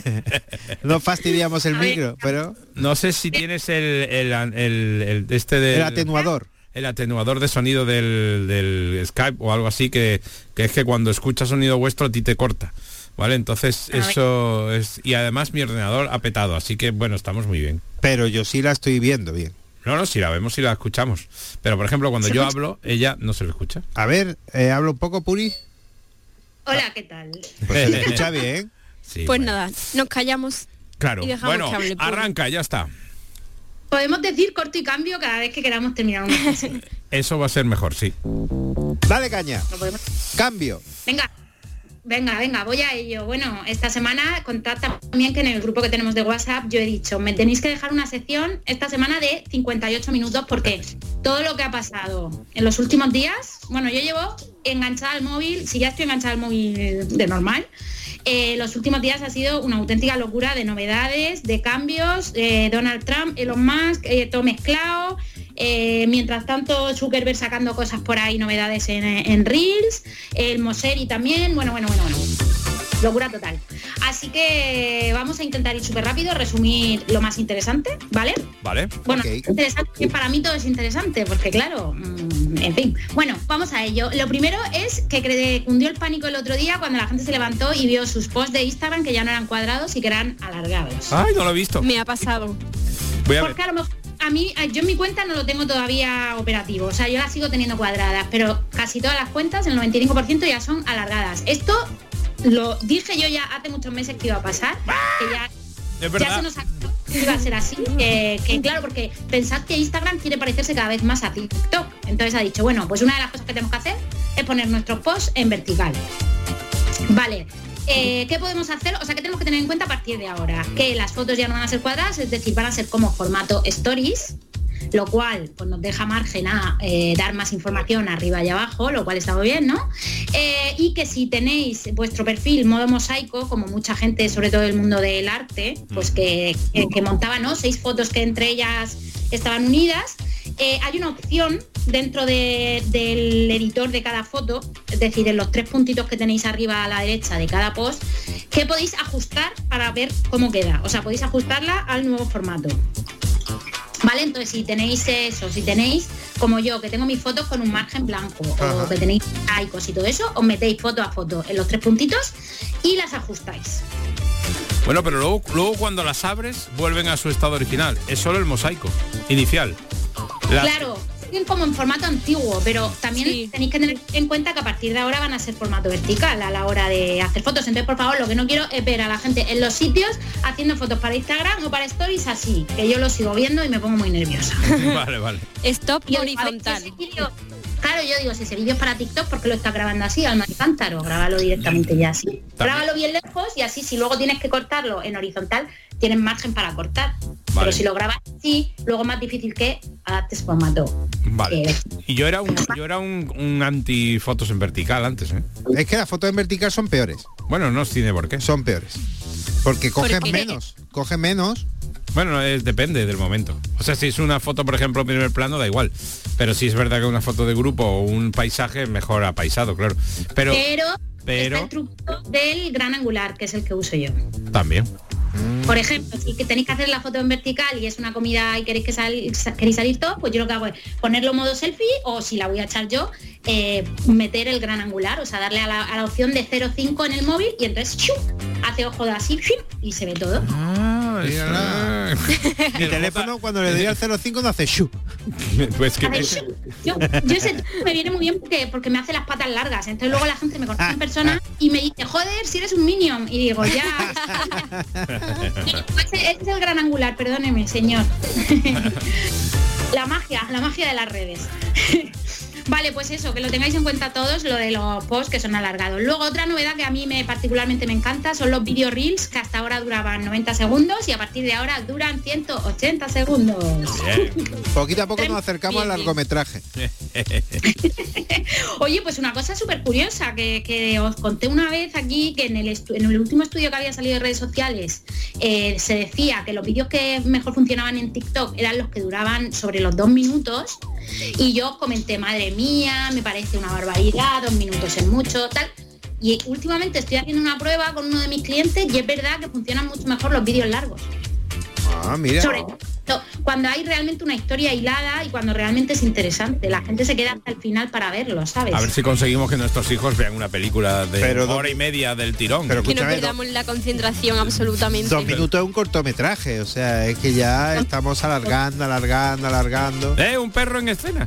no fastidiamos el A ver. micro, pero No sé si tienes el, el, el- el- este del, el atenuador. el atenuador de sonido del, del Skype o algo así que, que es que cuando escuchas sonido vuestro a ti te corta. ¿Vale? Entonces A ver. eso es... Y además mi ordenador ha petado, así que bueno, estamos muy bien. Pero yo sí la estoy viendo bien. No, no, si la vemos y la escuchamos. Pero por ejemplo, cuando ¿Se yo escucha? hablo, ella no se le escucha. A ver, eh, hablo un poco, Puri. Hola, ¿qué tal? Pues se le escucha bien. Sí, Pues bueno. nada, nos callamos. Claro. y dejamos Bueno, que hable Puri. arranca, ya está. Podemos decir corto y cambio cada vez que queramos terminar una frase. Eso va a ser mejor, sí. Dale caña. Lo podemos- Cambio. Venga, venga, venga, voy a ello. Bueno, esta semana contad también que en el grupo que tenemos de WhatsApp yo he dicho, me tenéis que dejar una sección esta semana de cincuenta y ocho minutos porque todo lo que ha pasado en los últimos días, bueno, yo llevo enganchada al móvil, si ya estoy enganchada al móvil de normal, eh, los últimos días ha sido una auténtica locura de novedades, de cambios, eh, Donald Trump, Elon Musk, eh, todo mezclado. Eh, mientras tanto, Zuckerberg sacando cosas por ahí, novedades en, en Reels, el Moseri también, bueno, bueno, bueno, bueno. Locura total. Así que vamos a intentar ir súper rápido, resumir lo más interesante, ¿vale? Vale. Bueno, Ok. interesante, que para mí todo es interesante, porque claro, mmm, en fin. Bueno, vamos a ello. Lo primero es que cre- cundió el pánico el otro día cuando la gente se levantó y vio sus posts de Instagram que ya no eran cuadrados y que eran alargados. Ay, no lo he visto. Me ha pasado. Voy a ver. Porque a lo mejor a mí, yo en mi cuenta no lo tengo todavía operativo, o sea, yo la sigo teniendo cuadradas, pero casi todas las cuentas, el noventa y cinco por ciento ya son alargadas. Esto lo dije yo ya hace muchos meses que iba a pasar, que ya, Es ya verdad. se nos ha que iba a ser así, que, que claro, porque pensad que Instagram quiere parecerse cada vez más a TikTok. Entonces ha dicho, bueno, pues una de las cosas que tenemos que hacer es poner nuestros posts en vertical. Vale. Eh, ¿Qué podemos hacer? O sea, ¿qué tenemos que tener en cuenta a partir de ahora? Que las fotos ya no van a ser cuadradas, es decir, van a ser como formato stories, lo cual pues, nos deja margen a eh, dar más información arriba y abajo, lo cual está muy bien, ¿no? Eh, y que si tenéis vuestro perfil modo mosaico, como mucha gente, sobre todo del mundo del arte, pues que, que, que montaba, ¿no? Seis fotos que entre ellas estaban unidas, eh, hay una opción dentro de, del editor de cada foto, es decir, en los tres puntitos que tenéis arriba a la derecha de cada post, que podéis ajustar para ver cómo queda. O sea, podéis ajustarla al nuevo formato. ¿Vale? Entonces, si tenéis eso, si tenéis, como yo, que tengo mis fotos con un margen blanco, Ajá. o que tenéis icos y todo eso, os metéis foto a foto en los tres puntitos y las ajustáis. Bueno, pero luego, luego cuando las abres vuelven a su estado original. Es solo el mosaico inicial. Las- Claro, siguen como en formato antiguo, pero también Sí. tenéis que tener en cuenta que a partir de ahora van a ser formato vertical a la hora de hacer fotos. Entonces, por favor, lo que no quiero es ver a la gente en los sitios haciendo fotos para Instagram o para Stories así, que yo lo sigo viendo y me pongo muy nerviosa. Vale, vale. Stop Y os- horizontal. a ver, ese vídeo- claro, yo digo, si ese vídeo es para TikTok, ¿por qué lo estás grabando así, al cántaro? Grábalo directamente ya así. También. Grábalo bien lejos y así, si luego tienes que cortarlo en horizontal, tienes margen para cortar. Vale. Pero si lo grabas así, luego es más difícil que adaptes formato. Vale. Eh, y yo era un yo era un, un anti fotos en vertical antes, ¿eh? Es que las fotos en vertical son peores. Bueno, no tiene por qué. Son peores. Porque cogen menos. Cogen menos. Bueno, es, depende del momento. O sea, si es una foto, por ejemplo, en primer plano, da igual. Pero si es verdad que una foto de grupo o un paisaje, mejor apaisado, claro. Pero, pero, pero está el truco del gran angular, que es el que uso yo. También. Por ejemplo, si tenéis que hacer la foto en vertical y es una comida y queréis que sal, queréis salir todos, pues yo lo que hago es ponerlo en modo selfie, o si la voy a echar yo, eh, meter el gran angular, o sea, darle a la, a la opción de cero coma cinco en el móvil y entonces ¡shu! Hace ojo de así ¡shu! Y se ve todo. Ah, mi teléfono cuando le doy al cero coma cinco no hace shu. Pues que me... yo, yo ese me viene muy bien porque, porque me hace las patas largas, entonces luego la gente me conoce en persona y me dice, joder, si eres un minion, y digo, ya. Este es el gran angular, perdóneme, señor. La magia, la magia de las redes. Vale, pues eso, que lo tengáis en cuenta todos, lo de los posts que son alargados. Luego otra novedad que a mí me particularmente me encanta son los video reels, que hasta ahora duraban noventa segundos y a partir de ahora duran ciento ochenta segundos. Bien. Poquito a poco nos acercamos al largometraje. Oye, pues una cosa súper curiosa que, que os conté una vez aquí, que en el, en el último estudio que había salido de redes sociales eh, se decía que los vídeos que mejor funcionaban en TikTok eran los que duraban sobre los dos minutos y yo comenté, madre mía, me parece una barbaridad, dos minutos es mucho, tal. Y últimamente estoy haciendo una prueba con uno de mis clientes y es verdad que funcionan mucho mejor los vídeos largos. Ah, mira. Sobre todo cuando hay realmente una historia hilada y cuando realmente es interesante. La gente se queda hasta el final para verlo, ¿sabes? A ver si conseguimos que nuestros hijos vean una película de pero, hora y media del tirón. Pero que no perdamos la concentración absolutamente. Dos minutos es un cortometraje, o sea, es que ya estamos alargando, alargando, alargando. ¿Eh? ¿Un perro en escena?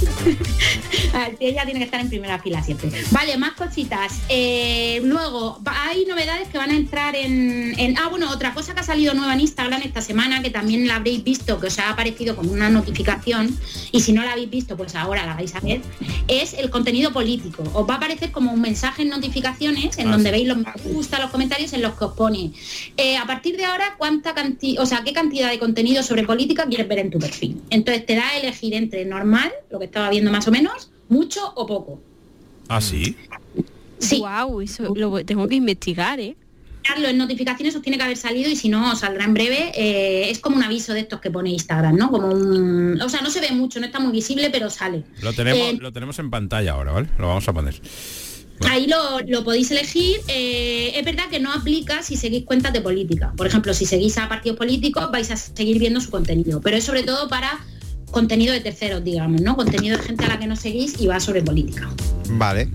Ella tiene que estar en primera fila siempre. Vale, más cositas. Eh, luego, hay novedades que van a entrar en, en... Ah, bueno, otra cosa que ha salido nueva en Instagram esta semana, que también la habréis visto, que os ha aparecido como una notificación, y si no la habéis visto, pues ahora la vais a ver, es el contenido político. Os va a aparecer como un mensaje en notificaciones, en ah, donde sí. veis los me gusta, los comentarios en los que os pone eh, a partir de ahora cuánta cantidad, o sea, qué cantidad de contenido sobre política quieres ver en tu perfil. Entonces te da a elegir entre normal, lo que estaba viendo más o menos, mucho o poco. ¿Ah, sí? Sí. Wow, eso lo tengo que investigar, ¿eh? En notificaciones os tiene que haber salido y si no os saldrá en breve. Eh, es como un aviso de estos que pone Instagram, ¿no? Como un, o sea, no se ve mucho, no está muy visible, pero sale. Lo tenemos, eh, lo tenemos en pantalla ahora, ¿vale? Lo vamos a poner. Bueno. Ahí lo, lo podéis elegir. Eh, es verdad que no aplica si seguís cuentas de política. Por ejemplo, si seguís a partidos políticos vais a seguir viendo su contenido, pero es sobre todo para contenido de terceros, digamos, ¿no? Contenido de gente a la que no seguís y va sobre política. Vale.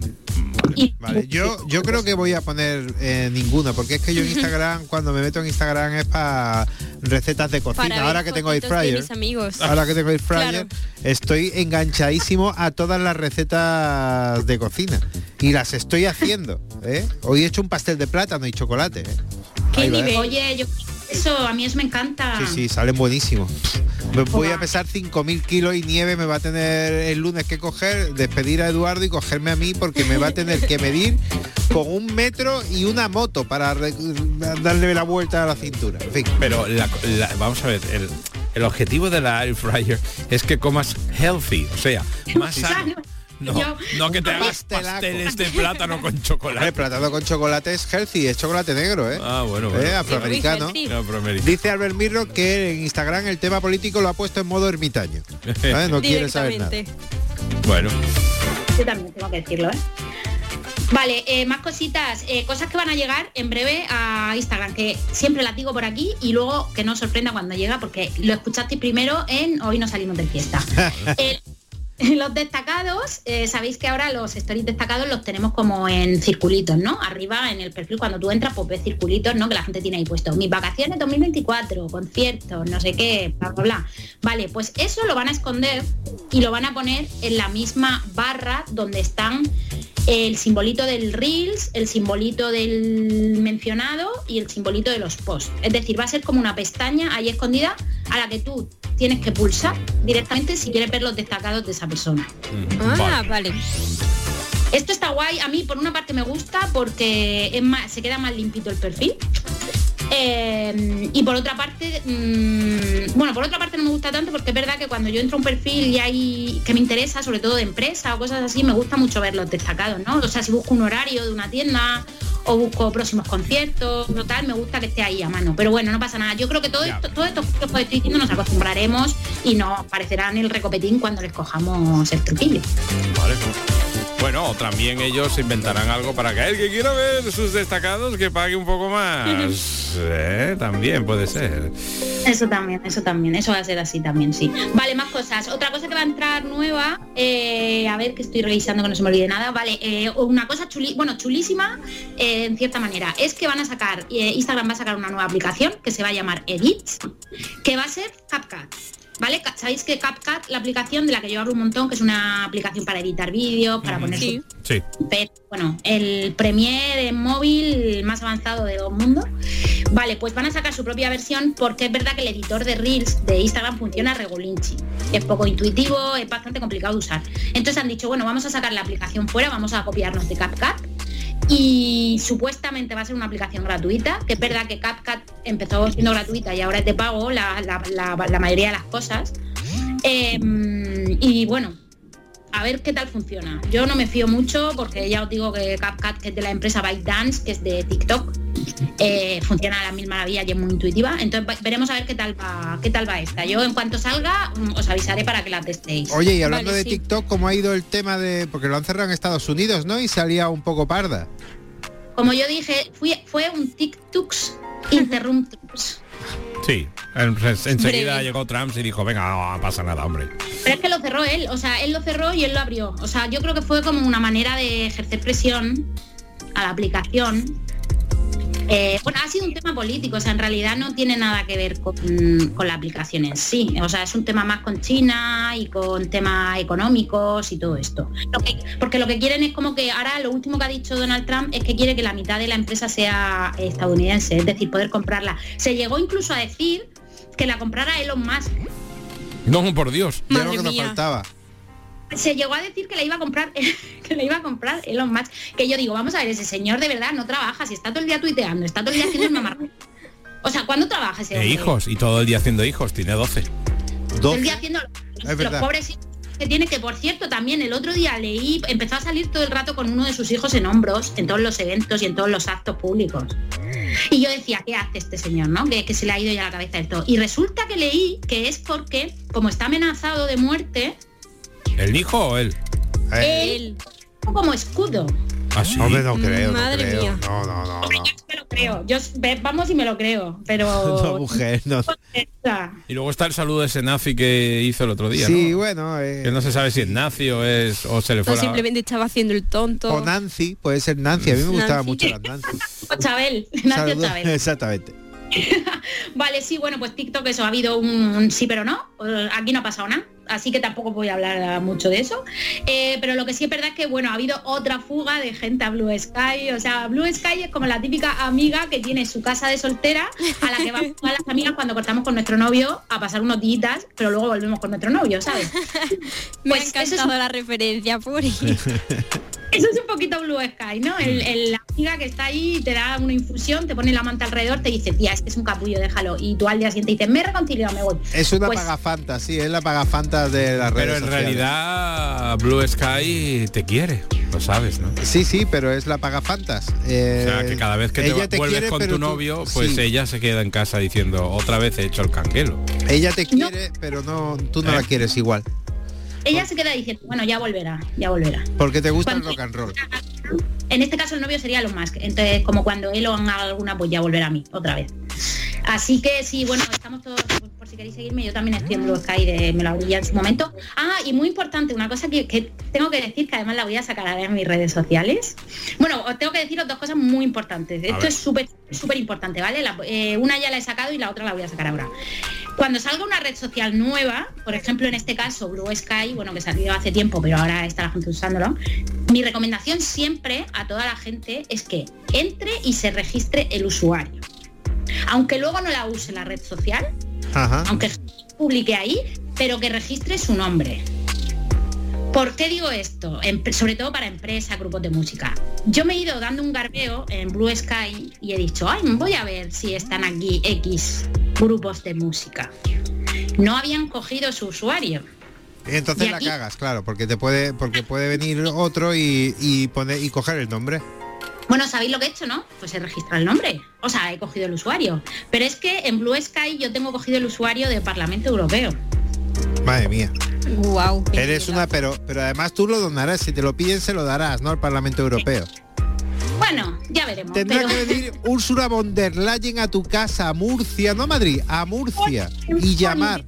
Vale, yo yo creo que voy a poner eh, ninguno, porque es que yo en Instagram, cuando me meto en Instagram es para recetas de cocina. Ahora que tengo air fryer, ahora que tengo air fryer, claro. Estoy enganchadísimo a todas las recetas de cocina y las estoy haciendo, ¿eh? Hoy he hecho un pastel de plátano y chocolate, ¿eh? ¿Qué nivel? Oye, yo eso a mí eso me encanta. Sí, sí, salen buenísimos. Me voy a pesar cinco mil kilos y Nieve me va a tener el lunes que coger, despedir a Eduardo y cogerme a mí, porque me va a tener que medir con un metro y una moto para re- darle la vuelta a la cintura. En fin. Pero la, la, vamos a ver, el, el objetivo de la air fryer es que comas healthy, o sea, más sano. No, yo, no que te hagas pasteles de plátano con chocolate. El plátano con chocolate es healthy, es chocolate negro, ¿eh? Ah, bueno, bueno. ¿Eh? Afroamericano. Afroamericano. Dice Albert Mirro que en Instagram el tema político lo ha puesto en modo ermitaño. ¿Eh? No quiere saber nada. Bueno. Yo también tengo que decirlo, ¿eh? Vale, eh, más cositas, eh, cosas que van a llegar en breve a Instagram, que siempre las digo por aquí y luego que no os sorprenda cuando llega, porque lo escuchasteis primero en Hoy no salimos de fiesta. eh, Los destacados, eh, sabéis que ahora los stories destacados los tenemos como en circulitos, ¿no? Arriba en el perfil cuando tú entras, pues ves circulitos, ¿no? Que la gente tiene ahí puesto. Mis vacaciones dos mil veinticuatro, conciertos, no sé qué, bla, bla, bla. Vale, pues eso lo van a esconder y lo van a poner en la misma barra donde están el simbolito del Reels, el simbolito del mencionado y el simbolito de los posts. Es decir, va a ser como una pestaña ahí escondida a la que tú tienes que pulsar directamente si quieres ver los destacados de esa persona. Ah, vale. Esto está guay. A mí por una parte me gusta porque es más, se queda más limpito el perfil. Eh, y por otra parte, mmm, bueno, por otra parte no me gusta tanto porque es verdad que cuando yo entro a un perfil y hay que me interesa, sobre todo de empresa o cosas así, me gusta mucho ver los destacados, ¿no? O sea, si busco un horario de una tienda o busco próximos conciertos o tal, me gusta que esté ahí a mano. Pero bueno, no pasa nada. Yo creo que todo esto, todo esto que os estoy diciendo nos acostumbraremos y nos parecerán el recopetín cuando les cojamos el truquillo. Vale. Bueno, también ellos inventarán algo para que el que quiera ver sus destacados que pague un poco más. ¿Eh? También puede ser. Eso también, eso también, eso va a ser así también, sí. Vale, más cosas. Otra cosa que va a entrar nueva, eh, a ver que estoy revisando que no se me olvide nada, vale, eh, una cosa chuli, bueno, chulísima, eh, en cierta manera, es que van a sacar, eh, Instagram va a sacar una nueva aplicación que se va a llamar Edits, que va a ser CapCut. ¿Vale? Sabéis que CapCut, la aplicación de la que yo hablo un montón, que es una aplicación para editar vídeos, para poner sí. Su... sí. Pero, bueno, el Premiere en móvil más avanzado de todo el mundo. Vale, pues van a sacar su propia versión porque es verdad que el editor de Reels de Instagram funciona regulinchi. Es poco intuitivo, es bastante complicado de usar. Entonces han dicho, bueno, vamos a sacar la aplicación fuera, vamos a copiarnos de CapCut. Y supuestamente va a ser una aplicación gratuita, que es verdad que CapCut empezó siendo gratuita y ahora es de pago la, la, la, la mayoría de las cosas. Eh, y bueno, a ver qué tal funciona. Yo no me fío mucho porque ya os digo que CapCut, que es de la empresa ByteDance, que es de TikTok, eh, funciona a las mil maravillas y es muy intuitiva. Entonces veremos a ver qué tal va, qué tal va esta. Yo en cuanto salga os avisaré para que la testéis. Oye, y hablando Vale, de sí. TikTok, ¿cómo ha ido el tema de...? Porque lo han cerrado en Estados Unidos, ¿no? Y salía un poco parda. Como yo dije, fui, fue un TikToks interruptus. Sí, en- enseguida Breve. llegó Trump y dijo, venga, no pasa nada, hombre. Pero es que lo cerró él, o sea, él lo cerró y él lo abrió. O sea, yo creo que fue como una manera de ejercer presión a la aplicación. Eh, bueno, ha sido un tema político, o sea, en realidad no tiene nada que ver con, con la aplicación en sí. O sea, es un tema más con China y con temas económicos y todo esto. Lo que- porque lo que quieren es como que ahora lo último que ha dicho Donald Trump es que quiere que la mitad de la empresa sea estadounidense, es decir, poder comprarla. Se llegó incluso a decir que la comprara Elon Musk. No, por Dios. Ya lo que nos faltaba. Se llegó a decir que le iba a comprar que le iba a comprar Elon Musk, que yo digo, vamos a ver, ese señor de verdad no trabaja, si está todo el día tuiteando, está todo el día haciendo el mamarrón. O sea, ¿cuándo trabaja ese E hombre? hijos, y todo el día haciendo hijos, tiene doce. Todo el día haciendo los, Es los verdad. pobres hijos que tiene, que por cierto también el otro día leí, empezó a salir todo el rato con uno de sus hijos en hombros, en todos los eventos y en todos los actos públicos. Y yo decía, ¿qué hace este señor, no? Que, que se le ha ido ya la cabeza del todo. Y resulta que leí que es porque, como está amenazado de muerte, ¿El hijo o él? él como escudo. ¿Ah, sí? Hombre, no creo, Madre no creo. mía. No, no, no, no. Me lo creo. Yo ve- vamos y me lo creo, pero No, mujer, no. Y luego está el saludo de ese nazi que hizo el otro día, Sí, ¿no? bueno, eh, Que no se sabe si es nazi o es o se le fue O la- simplemente estaba haciendo el tonto. o Nancy, puede ser Nancy. A mí me gustaba Nancy. mucho la Nancy. O Chabel, Nacio Saludos. Chabel. Exactamente. Vale, sí, bueno, pues TikTok, eso, ha habido un, un sí pero no. Eh, Aquí no ha pasado nada, así que tampoco voy a hablar mucho de eso. Eh, pero lo que sí es verdad es que, bueno, ha habido otra fuga de gente a Blue Sky. O sea, Blue Sky es como la típica amiga que tiene su casa de soltera a la que vamos todas las amigas cuando cortamos con nuestro novio a pasar unos días, pero luego volvemos con nuestro novio, ¿sabes? Me Pues ha eso encantado es- la referencia, Puri. Eso es un poquito Blue Sky, ¿no? El, el- la amiga que está ahí, te da una infusión, te pone la manta alrededor, te dice, tía, este es un capullo, déjalo. Y tú al día siguiente dices, me he reconciliado, me voy. Es una Pues- pagafanta, sí, es la pagafanta de las redes Pero en sociales. realidad Blue Sky te quiere, lo sabes, ¿no? Sí, sí, pero es la pagafantas. Eh, O sea, que cada vez que te, ella te vuelves quiere, con pero tu tú- novio, pues sí. ella se queda en casa diciendo, otra vez he hecho el canguelo. Ella te quiere, pero no, tú no ¿Eh? la quieres igual. Ella se queda diciendo, bueno, ya volverá, ya volverá. Porque te gusta el Cuando- rock and roll. En este caso el novio sería Elon Musk, entonces como cuando Elon haga alguna, pues ya volverá a mí, otra vez. Así que sí, bueno, estamos todos, por, por si queréis seguirme, yo también estoy en Blue Sky, de, me lo abrí ya en su momento. Ah, y muy importante, una cosa que, que tengo que decir, que además la voy a sacar ahora en mis redes sociales. Bueno, os tengo que deciros dos cosas muy importantes. Esto ver. es súper, súper importante, ¿vale? La- eh, una ya la he sacado y la otra la voy a sacar ahora. Cuando salga una red social nueva, por ejemplo en este caso Blue Sky, bueno, que salió hace tiempo, pero ahora está la gente usándolo, mi recomendación siempre a toda la gente es que entre y se registre el usuario. Aunque luego no la use la red social, Ajá. aunque publique ahí, pero que registre su nombre. ¿Por qué digo esto? En, sobre todo para empresas, grupos de música. Yo me he ido dando un garbeo en Blue Sky y he dicho, ay, voy a ver si están aquí X grupos de música. No habían cogido su usuario. Entonces y aquí, la cagas, claro, porque te puede, porque puede venir otro y, y poner y coger el nombre. Bueno, ¿sabéis lo que he hecho, no? Pues he registrado el nombre. O sea, he cogido el usuario. Pero es que en Blue Sky yo tengo cogido el usuario del Parlamento Europeo. Madre mía. Wow. Eres una, pero, pero además tú lo donarás, si te lo piden se lo darás, ¿no? Al Parlamento Europeo. Bueno, ya veremos. Tendrá pero... que venir Ursula von der Leyen a tu casa, a Murcia, no a Madrid, a Murcia, y llamar.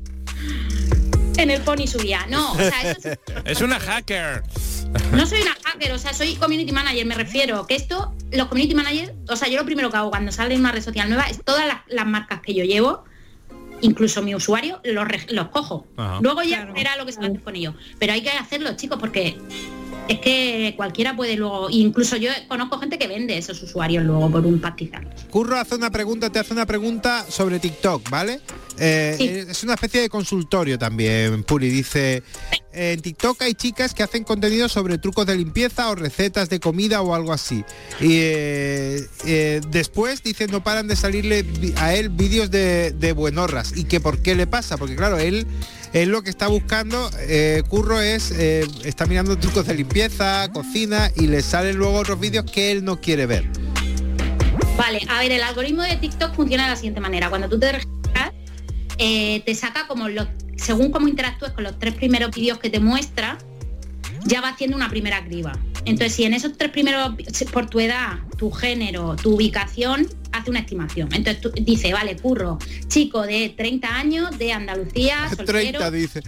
En el Pony subía. No, o sea, eso es... es una hacker. No soy una hacker, o sea, soy community manager, me refiero. Que esto, los community managers, o sea, yo lo primero que hago cuando sale una red social nueva es todas las, las marcas que yo llevo, incluso mi usuario, los, los cojo. Ajá. Luego ya claro. verá lo que se va a hacer con ellos. Pero hay que hacerlo, chicos, porque es que cualquiera puede luego... Incluso yo conozco gente que vende esos usuarios luego por un pastizal. Curro hace una pregunta, te hace una pregunta sobre TikTok, ¿vale? Eh, sí. Es una especie de consultorio también, Puri. Dice, en TikTok hay chicas que hacen contenido sobre trucos de limpieza o recetas de comida o algo así. Y eh, eh, después, dice, no paran de salirle a él vídeos de, de buenorras. ¿Y que por qué le pasa? Porque claro, él... Él lo que está buscando, eh, Curro, es, eh, está mirando trucos de limpieza, cocina, y le salen luego otros vídeos que él no quiere ver. Vale, a ver, el algoritmo de TikTok funciona de la siguiente manera. Cuando tú te registras, eh, te saca como los, según cómo interactúes con los tres primeros vídeos que te muestra, ya va haciendo una primera criba. Entonces, si en esos tres primeros, por tu edad, tu género, tu ubicación, hace una estimación. Entonces tú dice, vale, Curro, chico de treinta años, de Andalucía, soltero, treinta dice.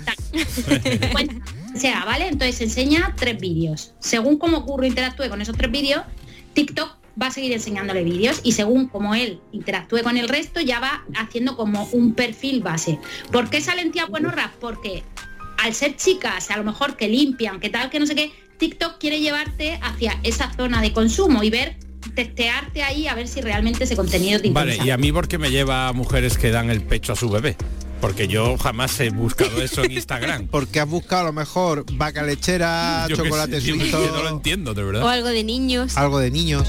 Bueno, o sea, ¿vale? Entonces enseña tres vídeos. Según cómo Curro interactúe con esos tres vídeos, TikTok va a seguir enseñándole vídeos y según como él interactúe con el resto, ya va haciendo como un perfil base. ¿Por qué salen tías buenorras? Porque al ser chicas, a lo mejor que limpian, que tal, que no sé qué, TikTok quiere llevarte hacia esa zona de consumo y ver, testearte ahí a ver si realmente ese contenido te interesa. Vale, y a mí ¿por qué me lleva a mujeres que dan el pecho a su bebé? Porque yo jamás he buscado eso en Instagram. Porque has buscado a lo mejor vaca lechera, yo chocolate sé, suizo. Yo no lo entiendo, de verdad. O algo de niños. Algo de niños.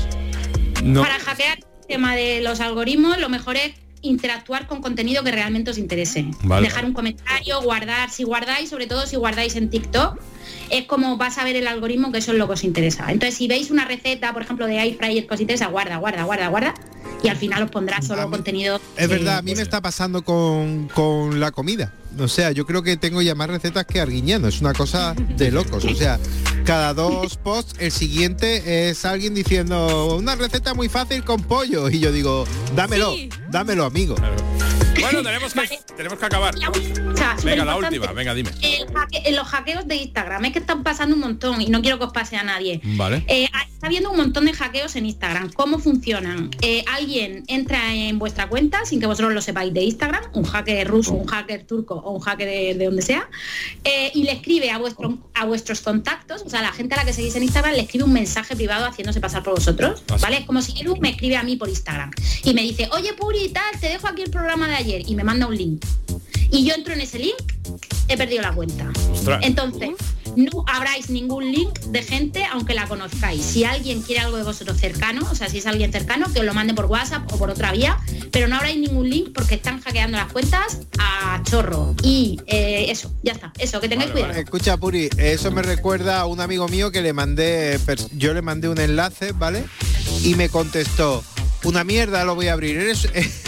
No. Para hackear el tema de los algoritmos, lo mejor es interactuar con contenido que realmente os interese. Vale. Dejar un comentario, guardar, si guardáis, sobre todo si guardáis en TikTok, es como vas a ver el algoritmo que eso es lo que os interesa. Entonces, si veis una receta, por ejemplo, de air fryer que os interesa, guarda, guarda, guarda, guarda, y al final os pondrá solo mí, contenido. Es eh, verdad, a mí pues, me está pasando con, con la comida. O sea, yo creo que tengo ya más recetas que Arguiñano. Es una cosa de locos. O sea, cada dos posts, el siguiente es alguien diciendo una receta muy fácil con pollo. Y yo digo, dámelo, sí. dámelo, amigo. Claro. Bueno, tenemos que, vale. tenemos que acabar. La última, venga, la última, venga, dime. El haque, los hackeos de Instagram, es que están pasando un montón y no quiero que os pase a nadie. Vale. Eh, está habiendo un montón de hackeos en Instagram. ¿Cómo funcionan? Eh, alguien entra en vuestra cuenta sin que vosotros lo sepáis de Instagram, un hacker ruso, un hacker turco o un hacker de, de donde sea, eh, y le escribe a, vuestro, a vuestros contactos, o sea, a la gente a la que seguís en Instagram, le escribe un mensaje privado haciéndose pasar por vosotros, ¿vale? Es como si Edu me escribe a mí por Instagram y me dice, oye, Puri, tal, te dejo aquí el programa de ayer, y me manda un link y yo entro en ese link, he perdido la cuenta. Ostras. Entonces no habráis ningún link de gente aunque la conozcáis. Si alguien quiere algo de vosotros cercano, o sea, si es alguien cercano, que os lo mande por WhatsApp o por otra vía, pero no habráis ningún link porque están hackeando las cuentas a chorro. Y eh, eso, ya está, eso, que tengáis vale, cuidado. Vale. Escucha, Puri, eso me recuerda a un amigo mío que le mandé, yo le mandé un enlace, ¿vale? Y me contestó, una mierda, lo voy a abrir, eres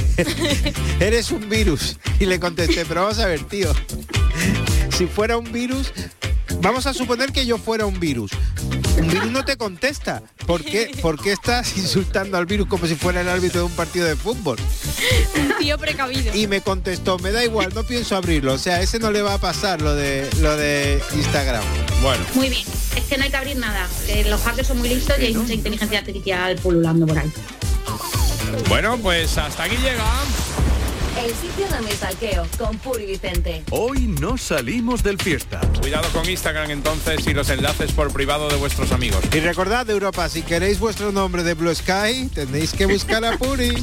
eres un virus. Y le contesté, pero vamos a ver, tío, si fuera un virus, vamos a suponer que yo fuera un virus. Un virus no te contesta. ¿Por qué, ¿Por qué estás insultando al virus como si fuera el árbitro de un partido de fútbol? Un tío precavido. Y me contestó, me da igual, no pienso abrirlo. O sea, ese no le va a pasar lo de lo de Instagram. Bueno. Muy bien, es que no hay que abrir nada. Eh, los hackers son muy listos y hay mucha inteligencia artificial pululando por ahí. Bueno, pues hasta aquí llega El sitio donde me salqueo con Puri Vicente. Hoy no salimos del fiesta. Cuidado con Instagram entonces y los enlaces por privado de vuestros amigos. Y recordad, Europa, si queréis vuestro nombre de Blue Sky, tenéis que buscar a Puri.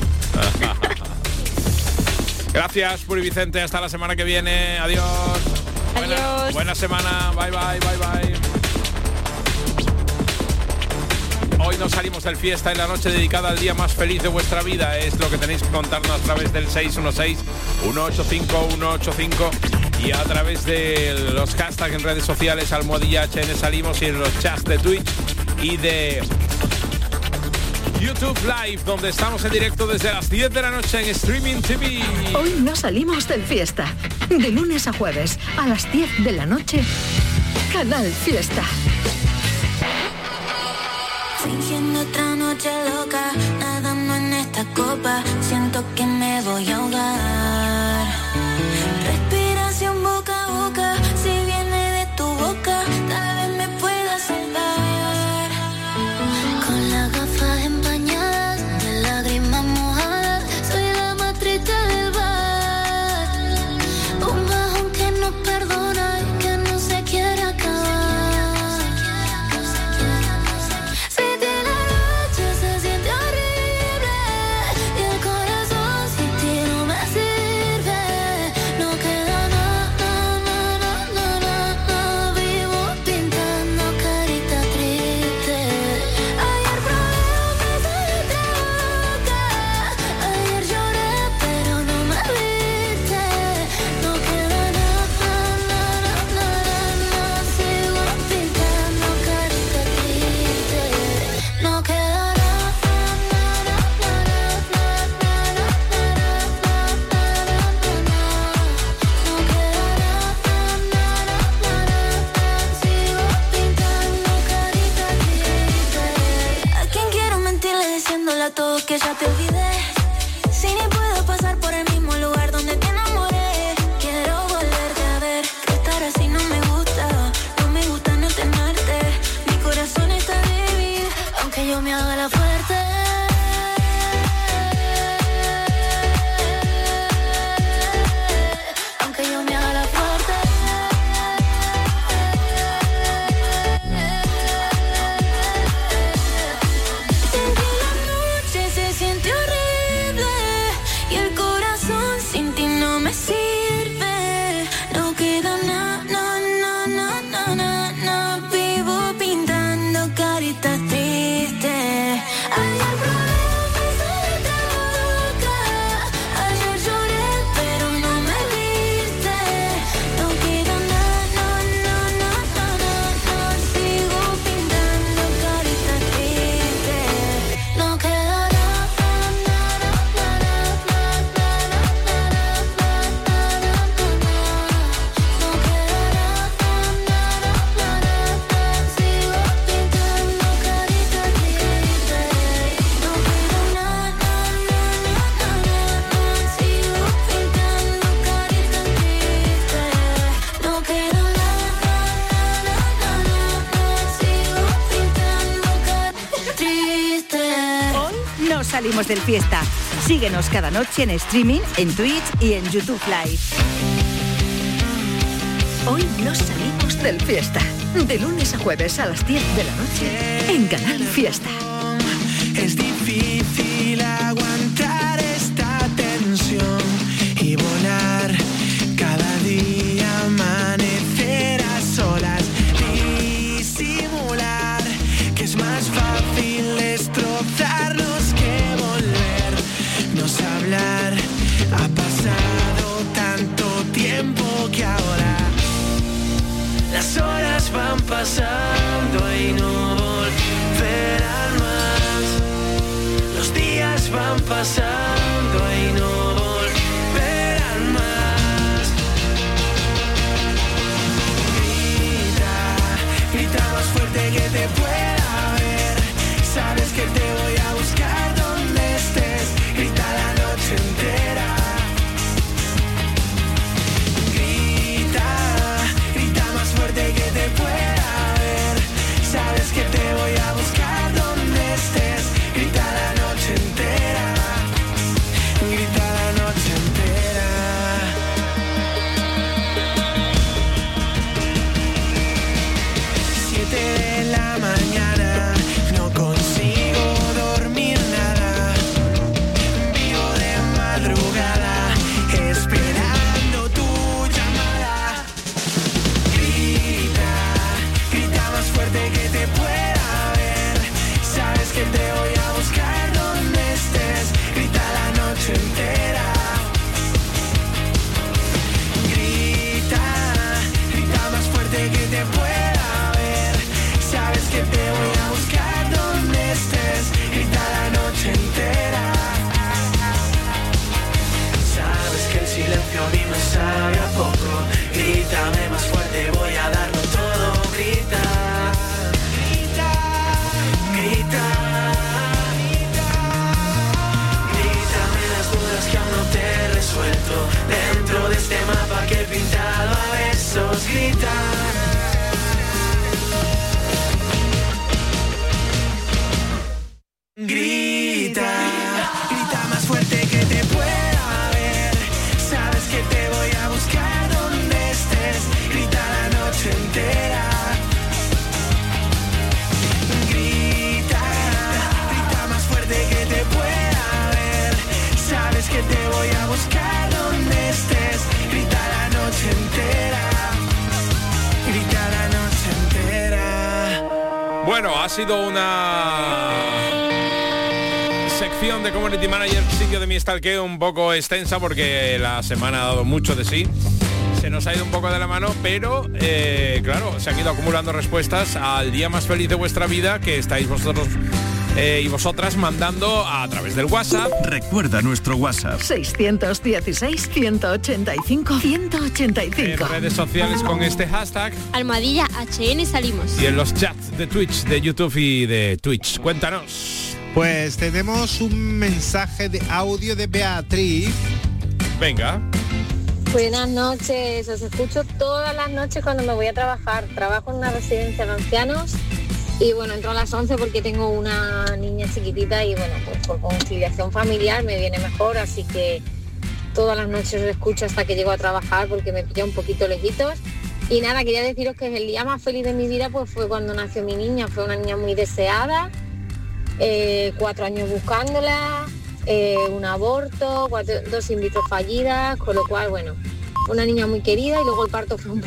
Gracias, Puri Vicente. Hasta la semana que viene. Adiós. Buena, Adiós. buena semana. Bye, bye, bye, bye. Hoy nos salimos del fiesta en la noche dedicada al día más feliz de vuestra vida. Es lo que tenéis que contarnos a través del seis uno seis, uno ocho cinco, uno ocho cinco y a través de los hashtags en redes sociales almohadilla H N Salimos y en los chats de Twitch y de YouTube Live, donde estamos en directo desde las diez de la noche en Streaming T V. Hoy no salimos del fiesta. De lunes a jueves a las diez de la noche, Canal Fiesta. Fingiendo otra noche loca, nadando en esta copa, siento que me voy a ahogar. Respiración boca a boca, si viene de tu boca, tal vez me pueda salvar. Con las gafas empañadas, de lágrimas mojadas, soy la más triste del bar. Un bajón que no perdona y que no se quiere acabar. Todo que ya te olvidé. Si ni puedo pasar por el mismo lugar donde te enamoré, quiero volverte a ver. Que estar así no me gusta, no me gusta no tenerte. Mi corazón está débil, aunque yo me haga la fuerte. Aunque yo me haga la fuerte. Me sirve, no queda nada, no, no, no, no, no, no, vivo pintando caritas tristes. Ayer probé besar otra boca, ayer lloré pero no me viste. No queda nada, no, no, no, no, no, no, sigo pintando caritas tristes. No queda nada. Salimos del fiesta. Síguenos cada noche en streaming, en Twitch y en YouTube Live. Hoy no salimos del fiesta. De lunes a jueves a las diez de la noche en Canal Fiesta. Es difícil aguantar esta tensión y volar cada día, amanecer a solas, disimular que es más fácil destrozarlos que volvernos a hablar. Ha pasado tanto tiempo que ahora las horas van pasando y no volverán más. Los días van pasando y no volverán más. Grita, grita más fuerte que te pueda ver. Sabes que te voy a buscar donde estés. Grita la noche entera. Que te pueda ver, sabes que te voy a buscar donde estés. Grita la noche entera, grita la noche entera. Bueno, ha sido una sección de Community Manager, sitio de mi stalkeo, un poco extensa porque la semana ha dado mucho de sí. Se nos ha ido un poco de la mano, pero eh, claro, se han ido acumulando respuestas al día más feliz de vuestra vida que estáis vosotros eh, y vosotras mandando a través del WhatsApp. Recuerda nuestro WhatsApp. seiscientos dieciséis, ciento ochenta y cinco, ciento ochenta y cinco. En redes sociales con este hashtag. Almohadilla H N Salimos. Y en los chats de Twitch, de YouTube y de Twitch. Cuéntanos. Pues tenemos un mensaje de audio de Beatriz. Venga. Buenas noches, os escucho todas las noches cuando me voy a trabajar. Trabajo en una residencia de ancianos y bueno, entro a las once porque tengo una niña chiquitita y bueno, pues por conciliación familiar me viene mejor, así que todas las noches os escucho hasta que llego a trabajar porque me pilla un poquito lejitos. Y nada, quería deciros que el día más feliz de mi vida pues fue cuando nació mi niña, fue una niña muy deseada, eh, cuatro años buscándola, eh, un aborto, cuatro, dos in vitro fallidas, con lo cual, bueno, una niña muy querida y luego el parto fue un